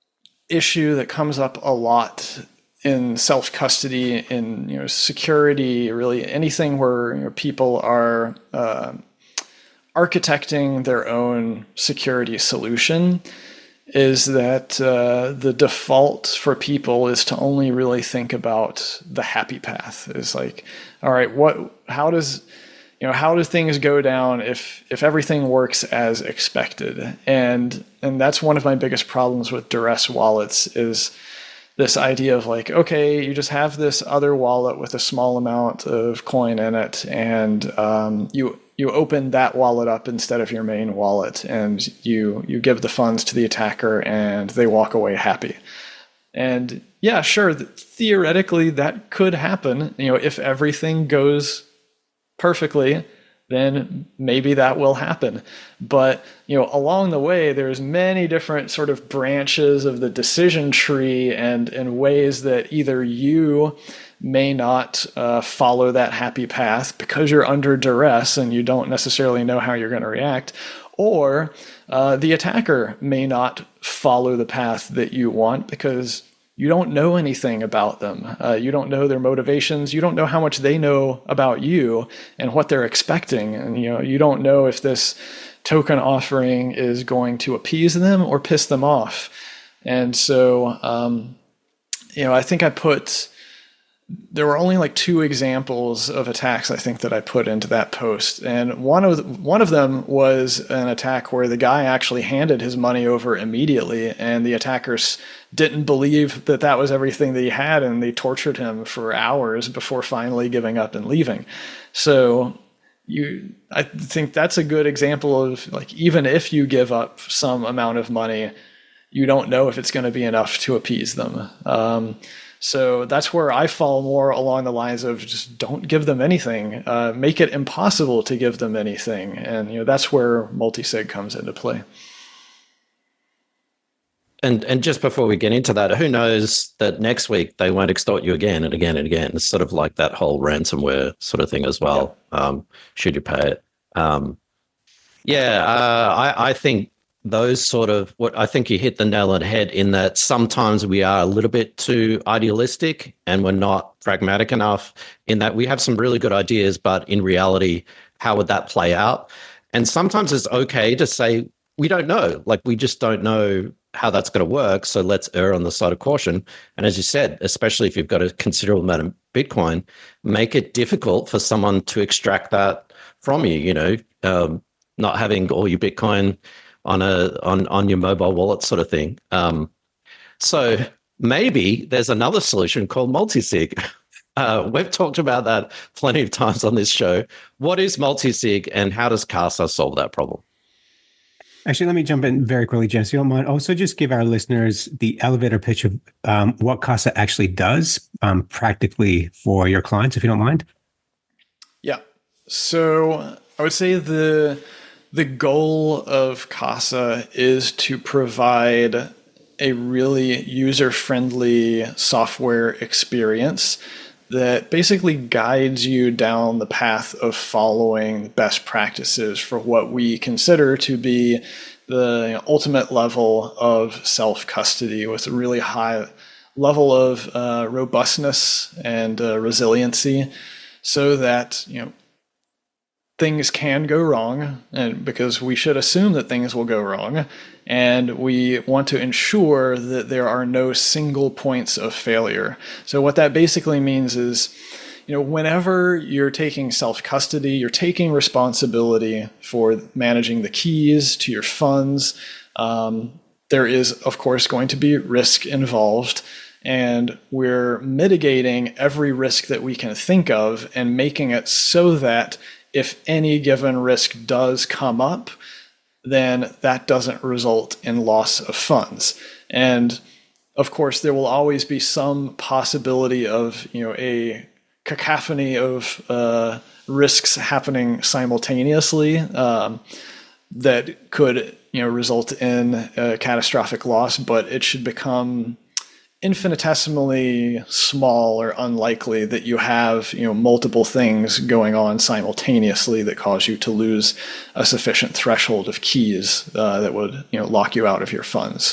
issue that comes up a lot in self-custody, in, you know, security, really anything where, you know, people are uh, architecting their own security solution, is that uh, the default for people is to only really think about the happy path. It's like, all right, what, how does, you know, how do things go down if if everything works as expected? And and that's one of my biggest problems with duress wallets, is this idea of like, okay, you just have this other wallet with a small amount of coin in it, and um, you you open that wallet up instead of your main wallet, and you you give the funds to the attacker, and they walk away happy. And yeah, sure, theoretically that could happen. You know, if everything goes perfectly, then maybe that will happen. But, you know, along the way, there's many different sort of branches of the decision tree, and, and ways that either you may not uh, follow that happy path because you're under duress and you don't necessarily know how you're going to react, or uh, the attacker may not follow the path that you want because you don't know anything about them. Uh, you don't know their motivations. You don't know how much they know about you and what they're expecting. And, you know, you don't know if this token offering is going to appease them or piss them off. And so, um, you know, I think I put, there were only like two examples of attacks, I think, that I put into that post. And one of the, one of them was an attack where the guy actually handed his money over immediately, and the attackers didn't believe that that was everything that he had, and they tortured him for hours before finally giving up and leaving. So you, I think that's a good example of, like, even if you give up some amount of money, you don't know if it's going to be enough to appease them. Um, So that's where I fall more along the lines of just don't give them anything. Uh, make it impossible to give them anything. And, you know, that's where multi-sig comes into play. And and just before we get into that, who knows that next week they won't extort you again and again and again. It's sort of like that whole ransomware sort of thing as well. Yeah. Um, should you pay it? Um, yeah, uh, I, I think those sort of what I think you hit the nail on the head in that sometimes we are a little bit too idealistic and we're not pragmatic enough in that we have some really good ideas, but in reality, how would that play out? And sometimes it's okay to say, we don't know, like we just don't know how that's going to work. So let's err on the side of caution. And as you said, especially if you've got a considerable amount of Bitcoin, make it difficult for someone to extract that from you, you know, um, not having all your Bitcoin on a on on your mobile wallet sort of thing. Um, so maybe there's another solution called multisig. Uh, we've talked about that plenty of times on this show. What is multisig and how does Casa solve that problem? Actually, let me jump in very quickly, James. If you don't mind, also just give our listeners the elevator pitch of um, what Casa actually does um, practically for your clients, if you don't mind. Yeah. So I would say the the goal of Casa is to provide a really user-friendly software experience that basically guides you down the path of following best practices for what we consider to be the ultimate level of self-custody with a really high level of uh, robustness and uh, resiliency so that, you know, things can go wrong, and because we should assume that things will go wrong, and we want to ensure that there are no single points of failure. So what that basically means is, you know, whenever you're taking self-custody, you're taking responsibility for managing the keys to your funds. Um, there is, of course, going to be risk involved, and we're mitigating every risk that we can think of and making it so that if any given risk does come up, then that doesn't result in loss of funds. And of course, there will always be some possibility of, you know, a cacophony of uh, risks happening simultaneously um, that could, you know, result in a catastrophic loss, but it should become infinitesimally small or unlikely that you have, you know, multiple things going on simultaneously that cause you to lose a sufficient threshold of keys uh, that would, you know, lock you out of your funds.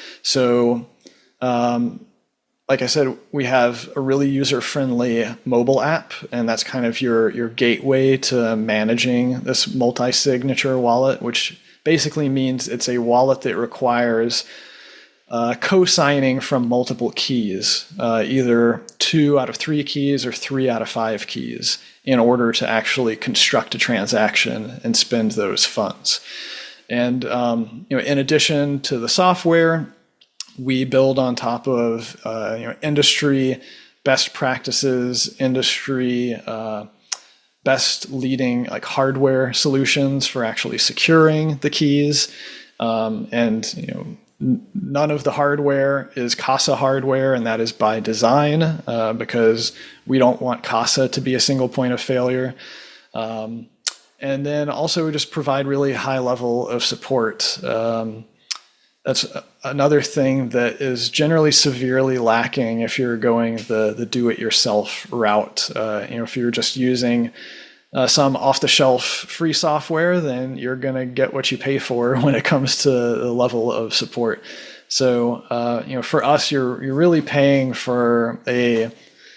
So, um, like I said, we have a really user-friendly mobile app, and that's kind of your your gateway to managing this multi-signature wallet, which basically means it's a wallet that requires Uh, co-signing from multiple keys, uh, either two out of three keys or three out of five keys, in order to actually construct a transaction and spend those funds. And um, you know, in addition to the software, we build on top of uh, you know, industry best practices, industry uh, best leading like hardware solutions for actually securing the keys, um, and you know. None of the hardware is Casa hardware, and that is by design uh, because we don't want Casa to be a single point of failure. Um, and then also we just provide really high level of support. Um, that's another thing that is generally severely lacking if you're going the the do-it-yourself route. Uh, you know, if you're just using Uh, some off-the-shelf free software, then you're going to get what you pay for when it comes to the level of support. So, uh, you know, for us, you're you're really paying for a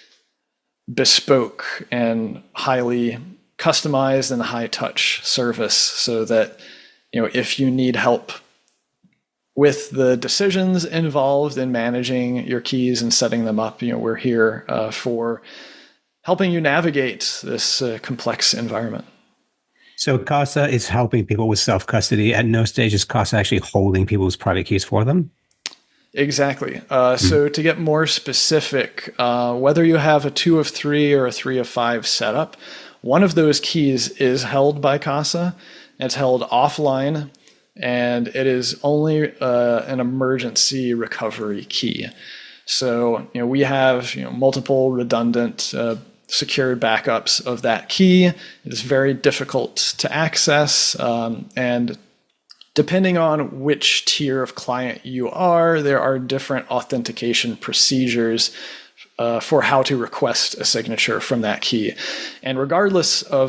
bespoke and highly customized and high-touch service, so that, you know, if you need help with the decisions involved in managing your keys and setting them up, you know, we're here uh, for helping you navigate this uh, complex environment. So Casa is helping people with self-custody. At no stage is Casa actually holding people's private keys for them? Exactly. Uh, mm-hmm. So to get more specific, uh, whether you have a two of three or a three of five setup, one of those keys is held by Casa. It's held offline, and it is only uh, an emergency recovery key. So, you know, we have, you know, multiple redundant uh, secured backups of that key. It is very difficult to access, um, and depending on which tier of client you are, there are different authentication procedures uh, for how to request a signature from that key. And regardless of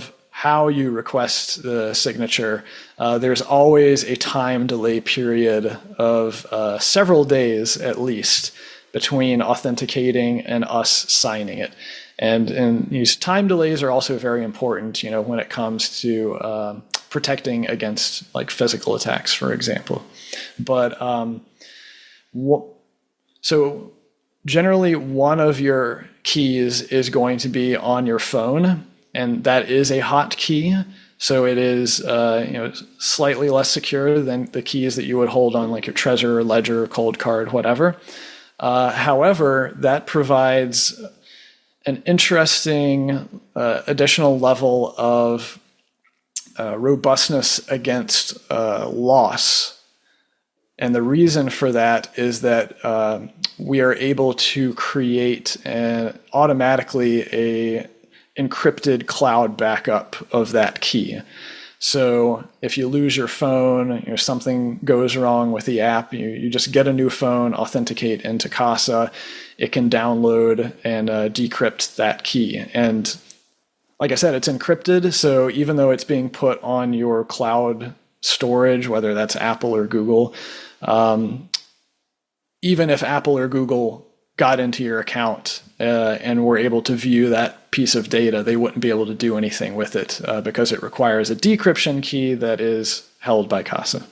how you request the signature, uh, there's always a time delay period of uh, several days at least between authenticating and us signing it. And, and these time delays are also very important, you know, when it comes to um, protecting against like physical attacks, for example. But um, wh- so generally one of your keys is going to be on your phone, and that is a hot key. So it is uh, you know, slightly less secure than the keys that you would hold on like your Trezor, Ledger, Cold Card, whatever. Uh, however, that provides an interesting uh, additional level of uh, robustness against uh, loss. And the reason for that is that uh, we are able to create an, automatically a encrypted cloud backup of that key. So if you lose your phone, you know, something goes wrong with the app, you, you just get a new phone, authenticate into Casa, it can download and uh, decrypt that key. And like I said, it's encrypted. So even though it's being put on your cloud storage, whether that's Apple or Google, um, even if Apple or Google got into your account uh, and were able to view that piece of data, they wouldn't be able to do anything with it uh, because it requires a decryption key that is held by Casa.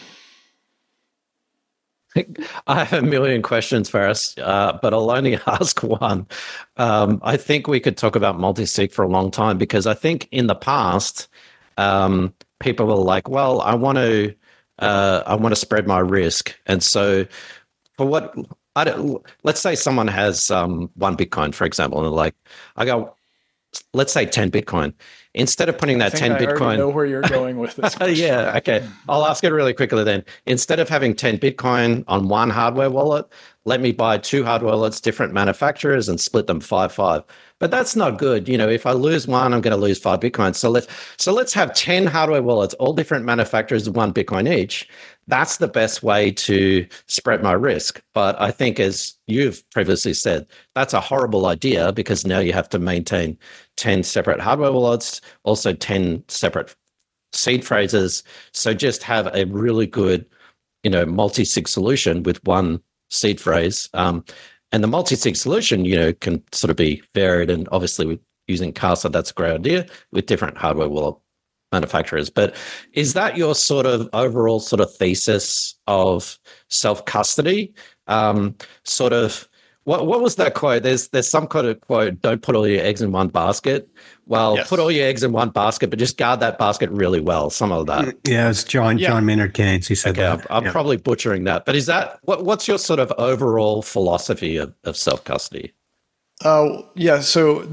I have a million questions, Faris, uh, but I'll only ask one. Um, I think we could talk about multi-sig for a long time, because I think in the past, um, people were like, well, I want to uh, I want to spread my risk. And so for what, I don't, let's say someone has um, one Bitcoin, for example, and they're like, I go, let's say ten Bitcoin. Instead of putting that I think ten I Bitcoin, already know where you're going with this. yeah, okay. I'll ask it really quickly then. Instead of having ten Bitcoin on one hardware wallet, let me buy two hardware wallets, different manufacturers, and split them five five. But that's not good. You know, if I lose one, I'm going to lose five Bitcoin. So let's so let's have ten hardware wallets, all different manufacturers, one Bitcoin each. That's the best way to spread my risk. But I think, as you've previously said, that's a horrible idea, because now you have to maintain ten separate hardware wallets, also ten separate seed phrases. So just have a really good, you know, multi-sig solution with one seed phrase. Um, and the multi-sig solution, you know, can sort of be varied. And obviously with using Casa, that's a great idea with different hardware wallet manufacturers. But is that your sort of overall sort of thesis of self-custody? Um, sort of, what what was that quote? There's there's some kind of quote, don't put all your eggs in one basket. Well, Yes. Put all your eggs in one basket, but just guard that basket really well. Some of that. Yeah, it's John Yeah. John Maynard Keynes. He said Okay, that. I'm, I'm Yeah. probably butchering that. But is that, what what's your sort of overall philosophy of, of self-custody? Uh, yeah, so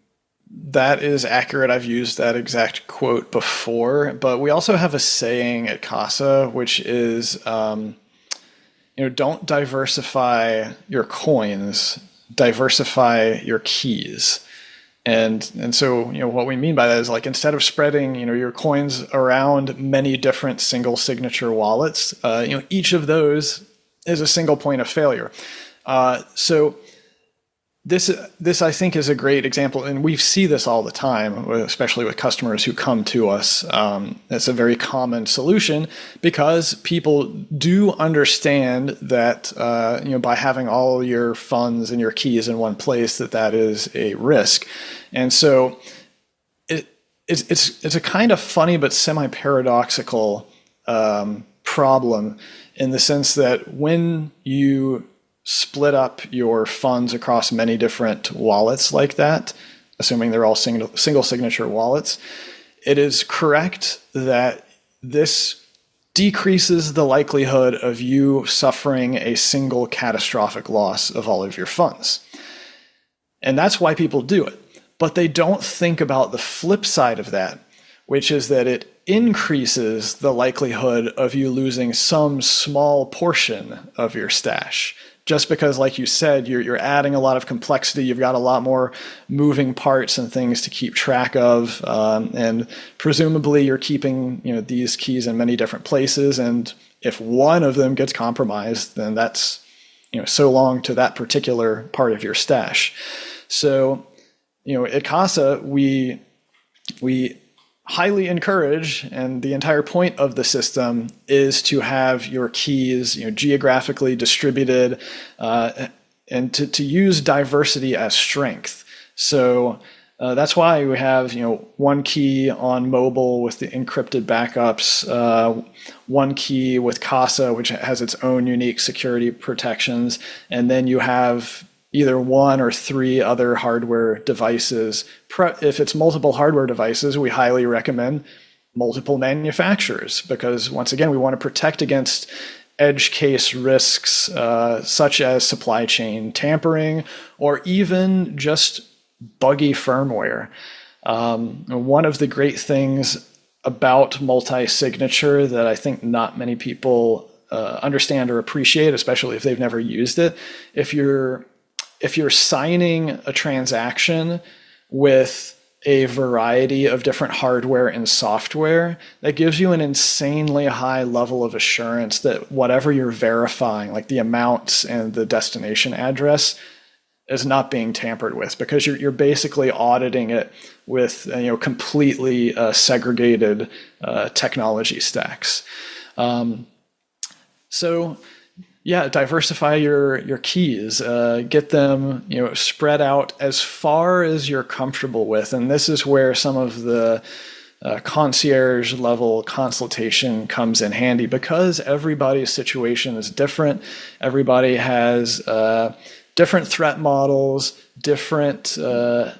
that is accurate. I've used that exact quote before, but we also have a saying at Casa, which is, um, you know, don't diversify your coins, diversify your keys. And and so, you know, what we mean by that is, like, instead of spreading, you know, your coins around many different single signature wallets, uh, you know, each of those is a single point of failure. Uh, so This, this I think, is a great example, and we see this all the time, especially with customers who come to us. Um, it's a very common solution, because people do understand that uh, you know, by having all your funds and your keys in one place, that that is a risk, and so it, it's it's it's a kind of funny but semi-paradoxical um, problem, in the sense that when you split up your funds across many different wallets like that, assuming they're all single, single signature wallets, it is correct that this decreases the likelihood of you suffering a single catastrophic loss of all of your funds. And that's why people do it. But they don't think about the flip side of that, which is that it increases the likelihood of you losing some small portion of your stash. Just because, like you said, you're you're adding a lot of complexity. You've got a lot more moving parts and things to keep track of, um, and presumably you're keeping, you know, these keys in many different places. And if one of them gets compromised, then that's, you know, so long to that particular part of your stash. So, you know, at Casa, we we highly encourage, and the entire point of the system is to have your keys, you know, geographically distributed, uh, and to, to use diversity as strength. So uh, that's why we have, you know, one key on mobile with the encrypted backups, uh, one key with Casa, which has its own unique security protections, and then you have either one or three other hardware devices. If it's multiple hardware devices, we highly recommend multiple manufacturers, because once again, we want to protect against edge case risks uh, such as supply chain tampering or even just buggy firmware. Um, one of the great things about multi-signature that I think not many people uh, understand or appreciate, especially if they've never used it, if you're if you're signing a transaction with a variety of different hardware and software, that gives you an insanely high level of assurance that whatever you're verifying, like the amounts and the destination address, is not being tampered with, because you're you're basically auditing it with you know completely uh, segregated uh, technology stacks. Um, so. Yeah, diversify your your keys. Uh, get them, you know, spread out as far as you're comfortable with, and this is where some of the uh, concierge level consultation comes in handy, because everybody's situation is different. Everybody has uh, different threat models, different uh,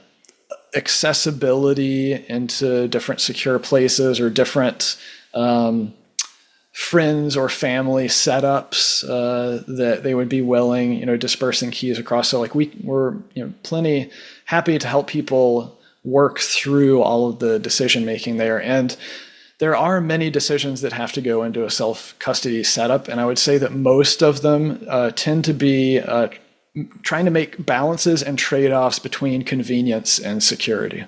accessibility into different secure places, or different Um, friends or family setups uh, that they would be willing, you know, dispersing keys across. So like we we're, you know, plenty happy to help people work through all of the decision making there. And there are many decisions that have to go into a self-custody setup. And I would say that most of them uh, tend to be uh, trying to make balances and trade-offs between convenience and security.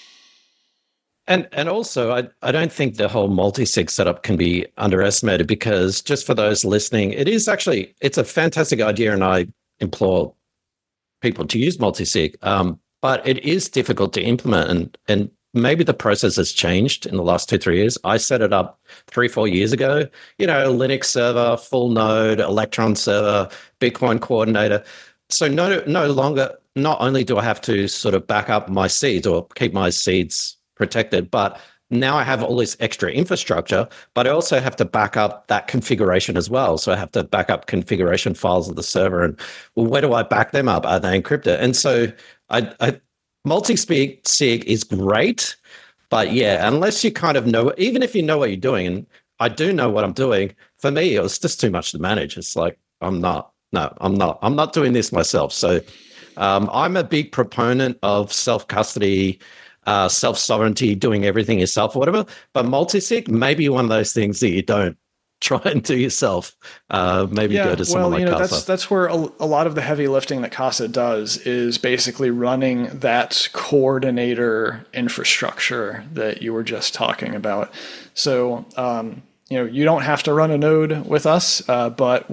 And and also, I, I don't think the whole multi-sig setup can be underestimated, because just for those listening, it is actually, it's a fantastic idea, and I implore people to use multi-sig, um, but it is difficult to implement, and and maybe the process has changed in the last two, three years. I set it up three, four years ago, you know, Linux server, full node, Electron server, Bitcoin coordinator. So no, no longer, not only do I have to sort of back up my seeds or keep my seeds protected, but now I have all this extra infrastructure, but I also have to back up that configuration as well. So I have to back up configuration files of the server, and well, where do I back them up? Are they encrypted? And so I, I multi-sig is great, but yeah, unless you kind of know, even if you know what you're doing, and I do know what I'm doing, for me, it was just too much to manage. It's like, I'm not, no, I'm not, I'm not doing this myself. So um, I'm a big proponent of self-custody, Uh, self-sovereignty, doing everything yourself or whatever, but multi-sig may be one of those things that you don't try and do yourself. Uh, maybe yeah, go to someone well, like you know, Casa. That's, that's where a, a lot of the heavy lifting that Casa does is basically running that coordinator infrastructure that you were just talking about. So, um, you know, you don't have to run a node with us, uh, but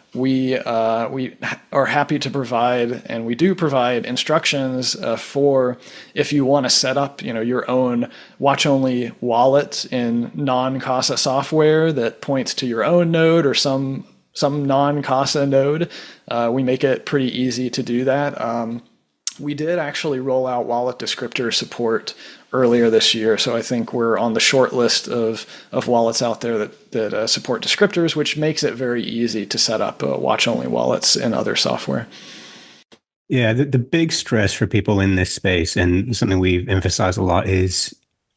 we uh, we are happy to provide, and we do provide instructions uh, for if you want to set up, you know, your own watch-only wallet in non-Casa software that points to your own node or some some non-Casa node. Uh, we make it pretty easy to do that. Um, we did actually roll out wallet descriptor support earlier this year, so I think we're on the short list of of wallets out there that that uh, support descriptors, which makes it very easy to set up uh, watch-only wallets in other software. Yeah, the, the big stress for people in this space, and something we've emphasized a lot, is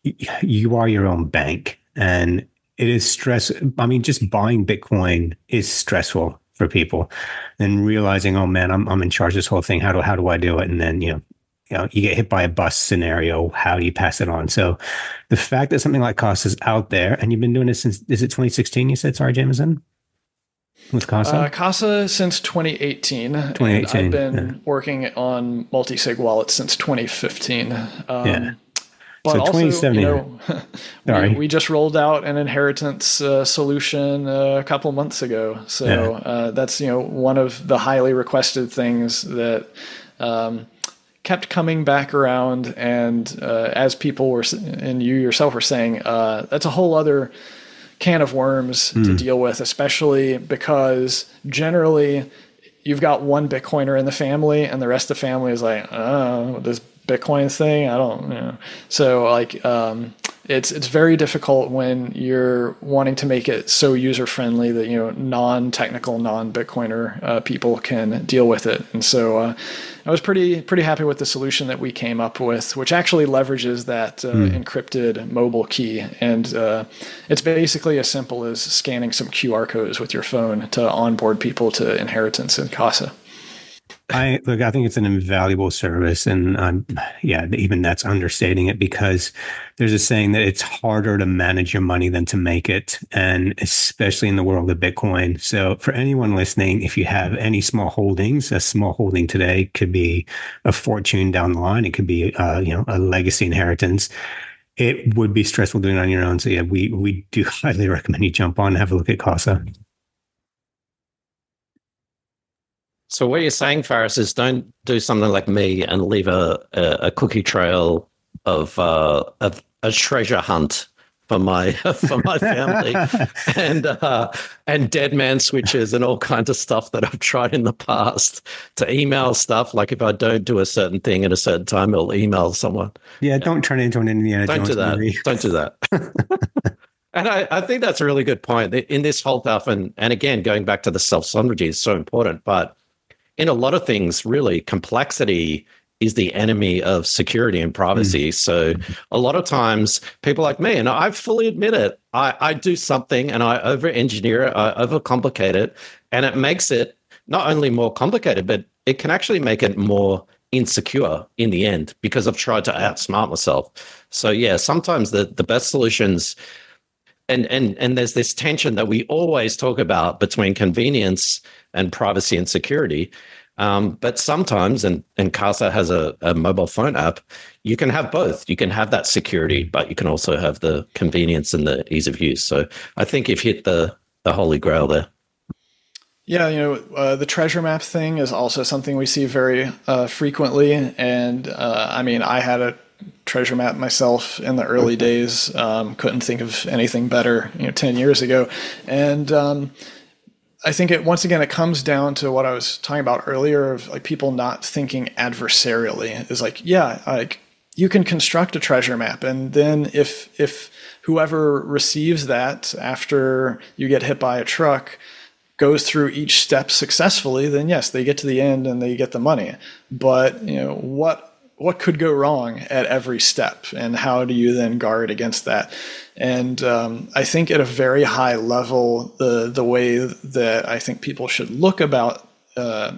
you are your own bank, and it is stress. I mean, just buying Bitcoin is stressful for people, and realizing, oh man, I'm I'm in charge of this whole thing. How do how do I do it? And then you know. You know, you get hit by a bust scenario. How do you pass it on? So the fact that something like Casa is out there, and you've been doing it since, is it twenty sixteen? You said, sorry, Jameson, with Casa? Uh, Casa since twenty eighteen. twenty eighteen. I've been yeah. working on multi-sig wallets since twenty fifteen. Um, yeah. But so also, you know, Sorry. we, we just rolled out an inheritance uh, solution uh, a couple months ago. So yeah. uh, that's, you know, one of the highly requested things that um, kept coming back around. And uh, as people were, and you yourself were saying, uh, that's a whole other can of worms mm. to deal with, especially because generally you've got one Bitcoiner in the family and the rest of the family is like, oh, this Bitcoin thing, I don't you know. So like, um, it's it's very difficult when you're wanting to make it so user friendly that you know non-technical, non-Bitcoiner uh, people can deal with it. And so uh, I was pretty pretty happy with the solution that we came up with, which actually leverages that uh, mm. encrypted mobile key. And uh, it's basically as simple as scanning some Q R codes with your phone to onboard people to inheritance in Casa. I look, I think it's an invaluable service. And um, yeah, even that's understating it, because there's a saying that it's harder to manage your money than to make it. And especially in the world of Bitcoin. So for anyone listening, if you have any small holdings, a small holding today could be a fortune down the line. It could be, uh, you know, a legacy inheritance. It would be stressful doing it on your own. So yeah, we, we do highly recommend you jump on and have a look at Casa. So what you're saying, Faris, is don't do something like me and leave a, a, a cookie trail of, uh, of a treasure hunt for my for my family and uh, and dead man switches and all kinds of stuff that I've tried in the past to email stuff. Like if I don't do a certain thing at a certain time, it'll email someone. Yeah, don't turn it into an Indiana don't Jones do that. movie. Don't do that. And I, I think that's a really good point. In this whole stuff, and, and again, going back to the self-sovereignty is so important, but in a lot of things, really, complexity is the enemy of security and privacy. Mm. So a lot of times people like me, and I fully admit it, I, I do something and I over-engineer it, I overcomplicate it, and it makes it not only more complicated, but it can actually make it more insecure in the end because I've tried to outsmart myself. So yeah, sometimes the, the best solutions, and, and, and there's this tension that we always talk about between convenience and privacy and security. Um, but sometimes, and, and Casa has a, a mobile phone app, you can have both. You can have that security, but you can also have the convenience and the ease of use. So I think you've hit the, the holy grail there. Yeah, you know, uh, the treasure map thing is also something we see very uh, frequently. And uh, I mean, I had a treasure map myself in the early days. Um, couldn't think of anything better, you know, ten years ago. And um, I think it, once again, it comes down to what I was talking about earlier of like people not thinking adversarially. Is like, yeah, like you can construct a treasure map, and then if if whoever receives that after you get hit by a truck goes through each step successfully, then yes, they get to the end and they get the money. But you know what what could go wrong at every step, and how do you then guard against that? And um, I think at a very high level, the the way that I think people should look about uh,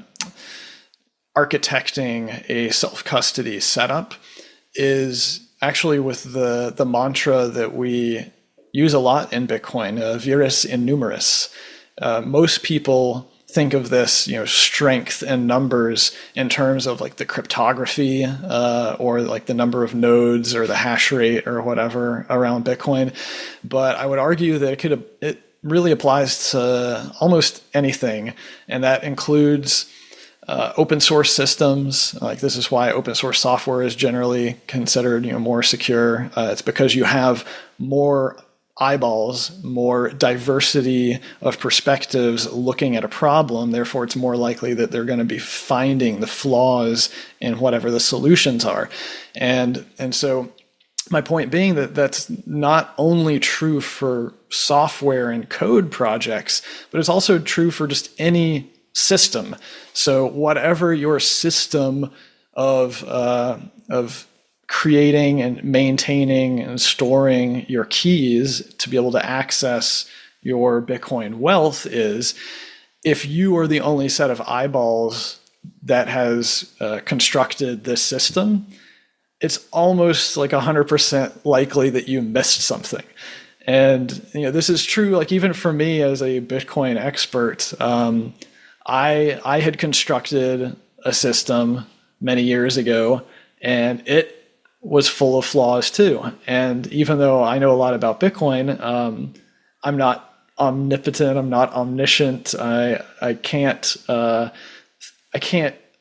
architecting a self-custody setup is actually with the, the mantra that we use a lot in Bitcoin, uh, viris in numeris. Uh, most people think of this, you know, strength and numbers in terms of like the cryptography uh, or like the number of nodes or the hash rate or whatever around Bitcoin. But I would argue that it could it really applies to almost anything, and that includes uh, open source systems. Like this is why open source software is generally considered, you know, more secure. Uh, it's because you have more eyeballs, more diversity of perspectives looking at a problem. Therefore, it's more likely that they're going to be finding the flaws in whatever the solutions are. And, and so my point being that that's not only true for software and code projects, but it's also true for just any system. So whatever your system of, uh, of creating and maintaining and storing your keys to be able to access your Bitcoin wealth is, if you are the only set of eyeballs that has uh, constructed this system, it's almost like one hundred percent likely that you missed something. And you know, this is true, like even for me as a Bitcoin expert, um, I I had constructed a system many years ago, and it was full of flaws too. And even though I know a lot about Bitcoin, um, I'm not omnipotent. I'm not omniscient. I I can't uh, I can't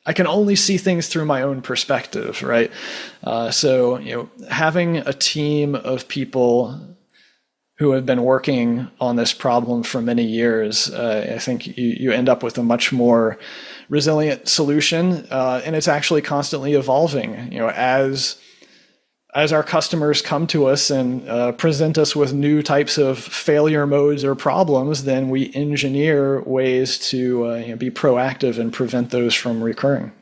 I can only see things through my own perspective, right? Uh, so, you know, having a team of people who have been working on this problem for many years, uh, I think you, you end up with a much more resilient solution, uh, and it's actually constantly evolving. You know, as as our customers come to us and uh, present us with new types of failure modes or problems, then we engineer ways to uh, you know, be proactive and prevent those from recurring.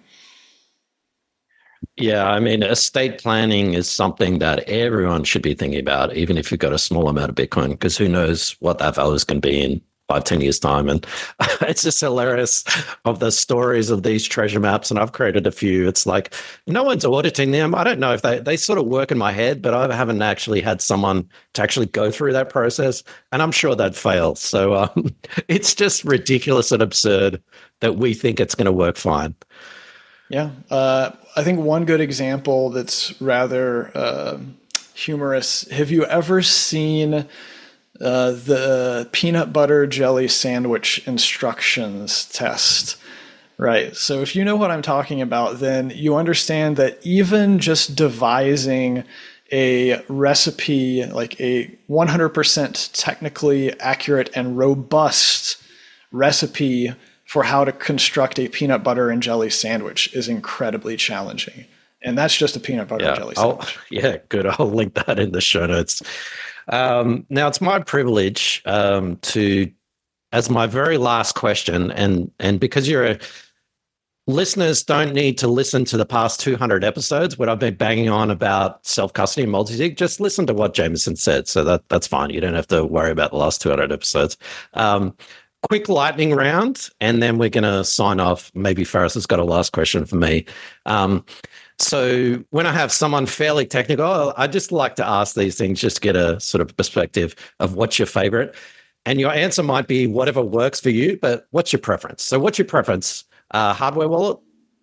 Yeah, I mean, estate planning is something that everyone should be thinking about, even if you've got a small amount of Bitcoin, because who knows what that value is going to be in five, ten years' time. And it's just hilarious of the stories of these treasure maps. And I've created a few. It's like no one's auditing them. I don't know if they, they sort of work in my head, but I haven't actually had someone to actually go through that process. And I'm sure they'd fail. So um, it's just ridiculous and absurd that we think it's going to work fine. Yeah. Uh, I think one good example that's rather uh, humorous. Have you ever seen uh, the peanut butter jelly sandwich instructions test? Right. So if you know what I'm talking about, then you understand that even just devising a recipe, like a one hundred percent technically accurate and robust recipe for how to construct a peanut butter and jelly sandwich is incredibly challenging. And that's just a peanut butter yeah, and jelly sandwich. I'll, yeah, good. I'll link that in the show notes. Um, now, it's my privilege um, to, as my very last question, and and because you're a, listeners don't need to listen to the past two hundred episodes where I've been banging on about self-custody and multi-sig. Just listen to what Jameson said. So that that's fine. You don't have to worry about the last two hundred episodes. Um, Quick lightning round, and then we're going to sign off. Maybe Faris has got a last question for me. Um, so when I have someone fairly technical, I just like to ask these things just to get a sort of perspective of what's your favorite. And your answer might be whatever works for you, but what's your preference? So what's your preference? Uh, hardware wallet?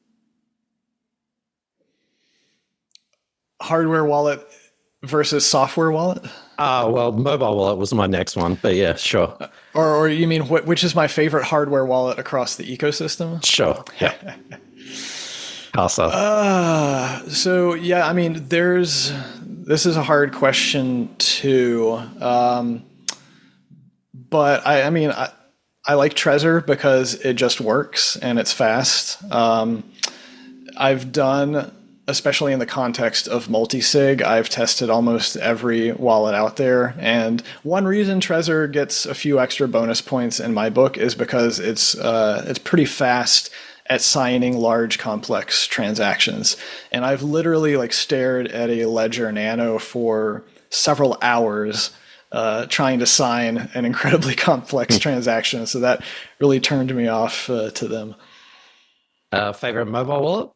Hardware wallet versus software wallet? Ah, uh, well, mobile wallet was my next one, but yeah, sure. Or, or you mean wh- which is my favorite hardware wallet across the ecosystem? Sure, yeah. Casa. Uh, so yeah, I mean, there's this is a hard question too, um, but I, I mean, I, I like Trezor because it just works and it's fast. Um, I've done. Especially in the context of multi-sig, I've tested almost every wallet out there. And one reason Trezor gets a few extra bonus points in my book is because it's uh, it's pretty fast at signing large, complex transactions. And I've literally like stared at a Ledger Nano for several hours uh, trying to sign an incredibly complex transaction. So that really turned me off uh, to them. Uh, favorite mobile wallet?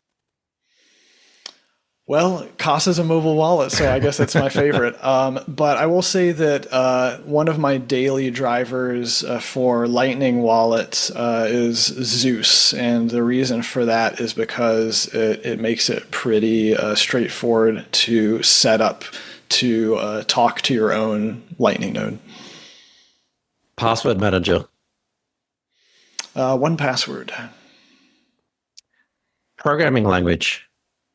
Well, Casa's a mobile wallet, so I guess that's my favorite. Um, but I will say that uh, one of my daily drivers uh, for Lightning Wallet uh, is Zeus. And the reason for that is because it, it makes it pretty uh, straightforward to set up to uh, talk to your own Lightning node. Password manager? Uh, one password. Programming language?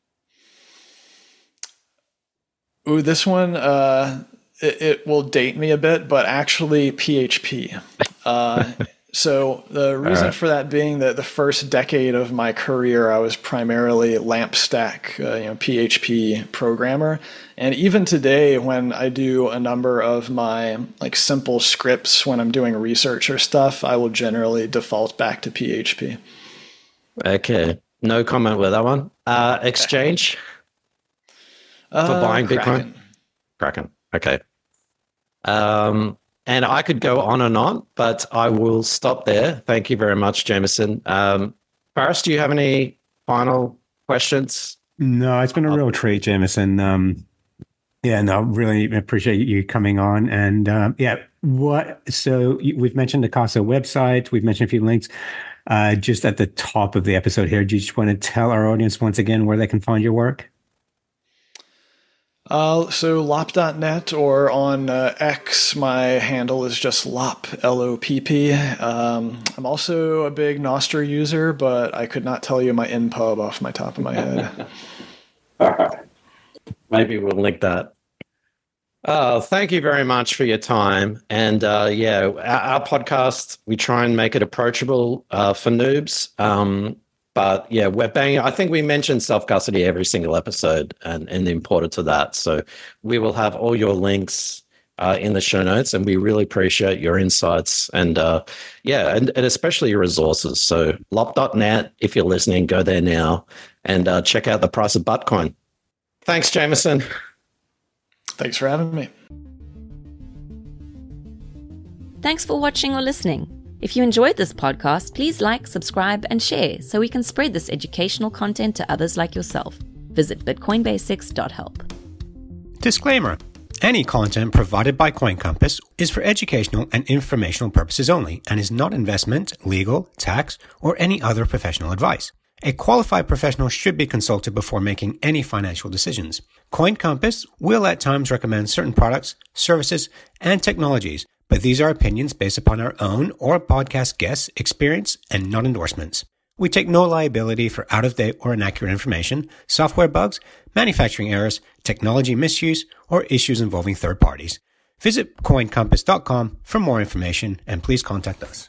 Ooh, this one, uh, it, it will date me a bit, but actually P H P. Uh, so the reason right. for that being that the first decade of my career, I was primarily LAMP stack, uh, you know, P H P programmer. And even today, when I do a number of my like simple scripts, when I'm doing research or stuff, I will generally default back to P H P. Okay. No comment with that one. Uh, exchange? For uh, buying Kraken. Bitcoin? Kraken. Okay. Um, and I could go on and on, but I will stop there. Thank you very much, Jameson. Um, Faris, do you have any final questions? No, it's been a real treat, Jameson. Um, yeah, no, really appreciate you coming on. And um, yeah, what? So we've mentioned the Casa website. We've mentioned a few links. Uh, just at the top of the episode here, do you just want to tell our audience once again where they can find your work? Uh, so lop dot net, or on uh, X, my handle is just lop, L O P P. Um, I'm also a big Nostr user, but I could not tell you my N pub off my top of my head. All right. Maybe we'll link that. Oh, thank you very much for your time. And uh, yeah, our, our podcast, we try and make it approachable uh, for noobs. Um, but yeah, we're banging. I think we mentioned self-custody every single episode and, and the importance of that. So we will have all your links uh, in the show notes, and we really appreciate your insights and uh, yeah, and, and especially your resources. So lop dot net, if you're listening, go there now and uh, check out the price of Bitcoin. Thanks, Jameson. Thanks for having me. Thanks for watching or listening. If you enjoyed this podcast, please like, subscribe, and share so we can spread this educational content to others like yourself. Visit bitcoin basics dot help. Disclaimer. Any content provided by CoinCompass is for educational and informational purposes only and is not investment, legal, tax, or any other professional advice. A qualified professional should be consulted before making any financial decisions. CoinCompass will at times recommend certain products, services, and technologies, but these are opinions based upon our own or podcast guests' experience and not endorsements. We take no liability for out-of-date or inaccurate information, software bugs, manufacturing errors, technology misuse, or issues involving third parties. Visit coin compass dot com for more information and please contact us.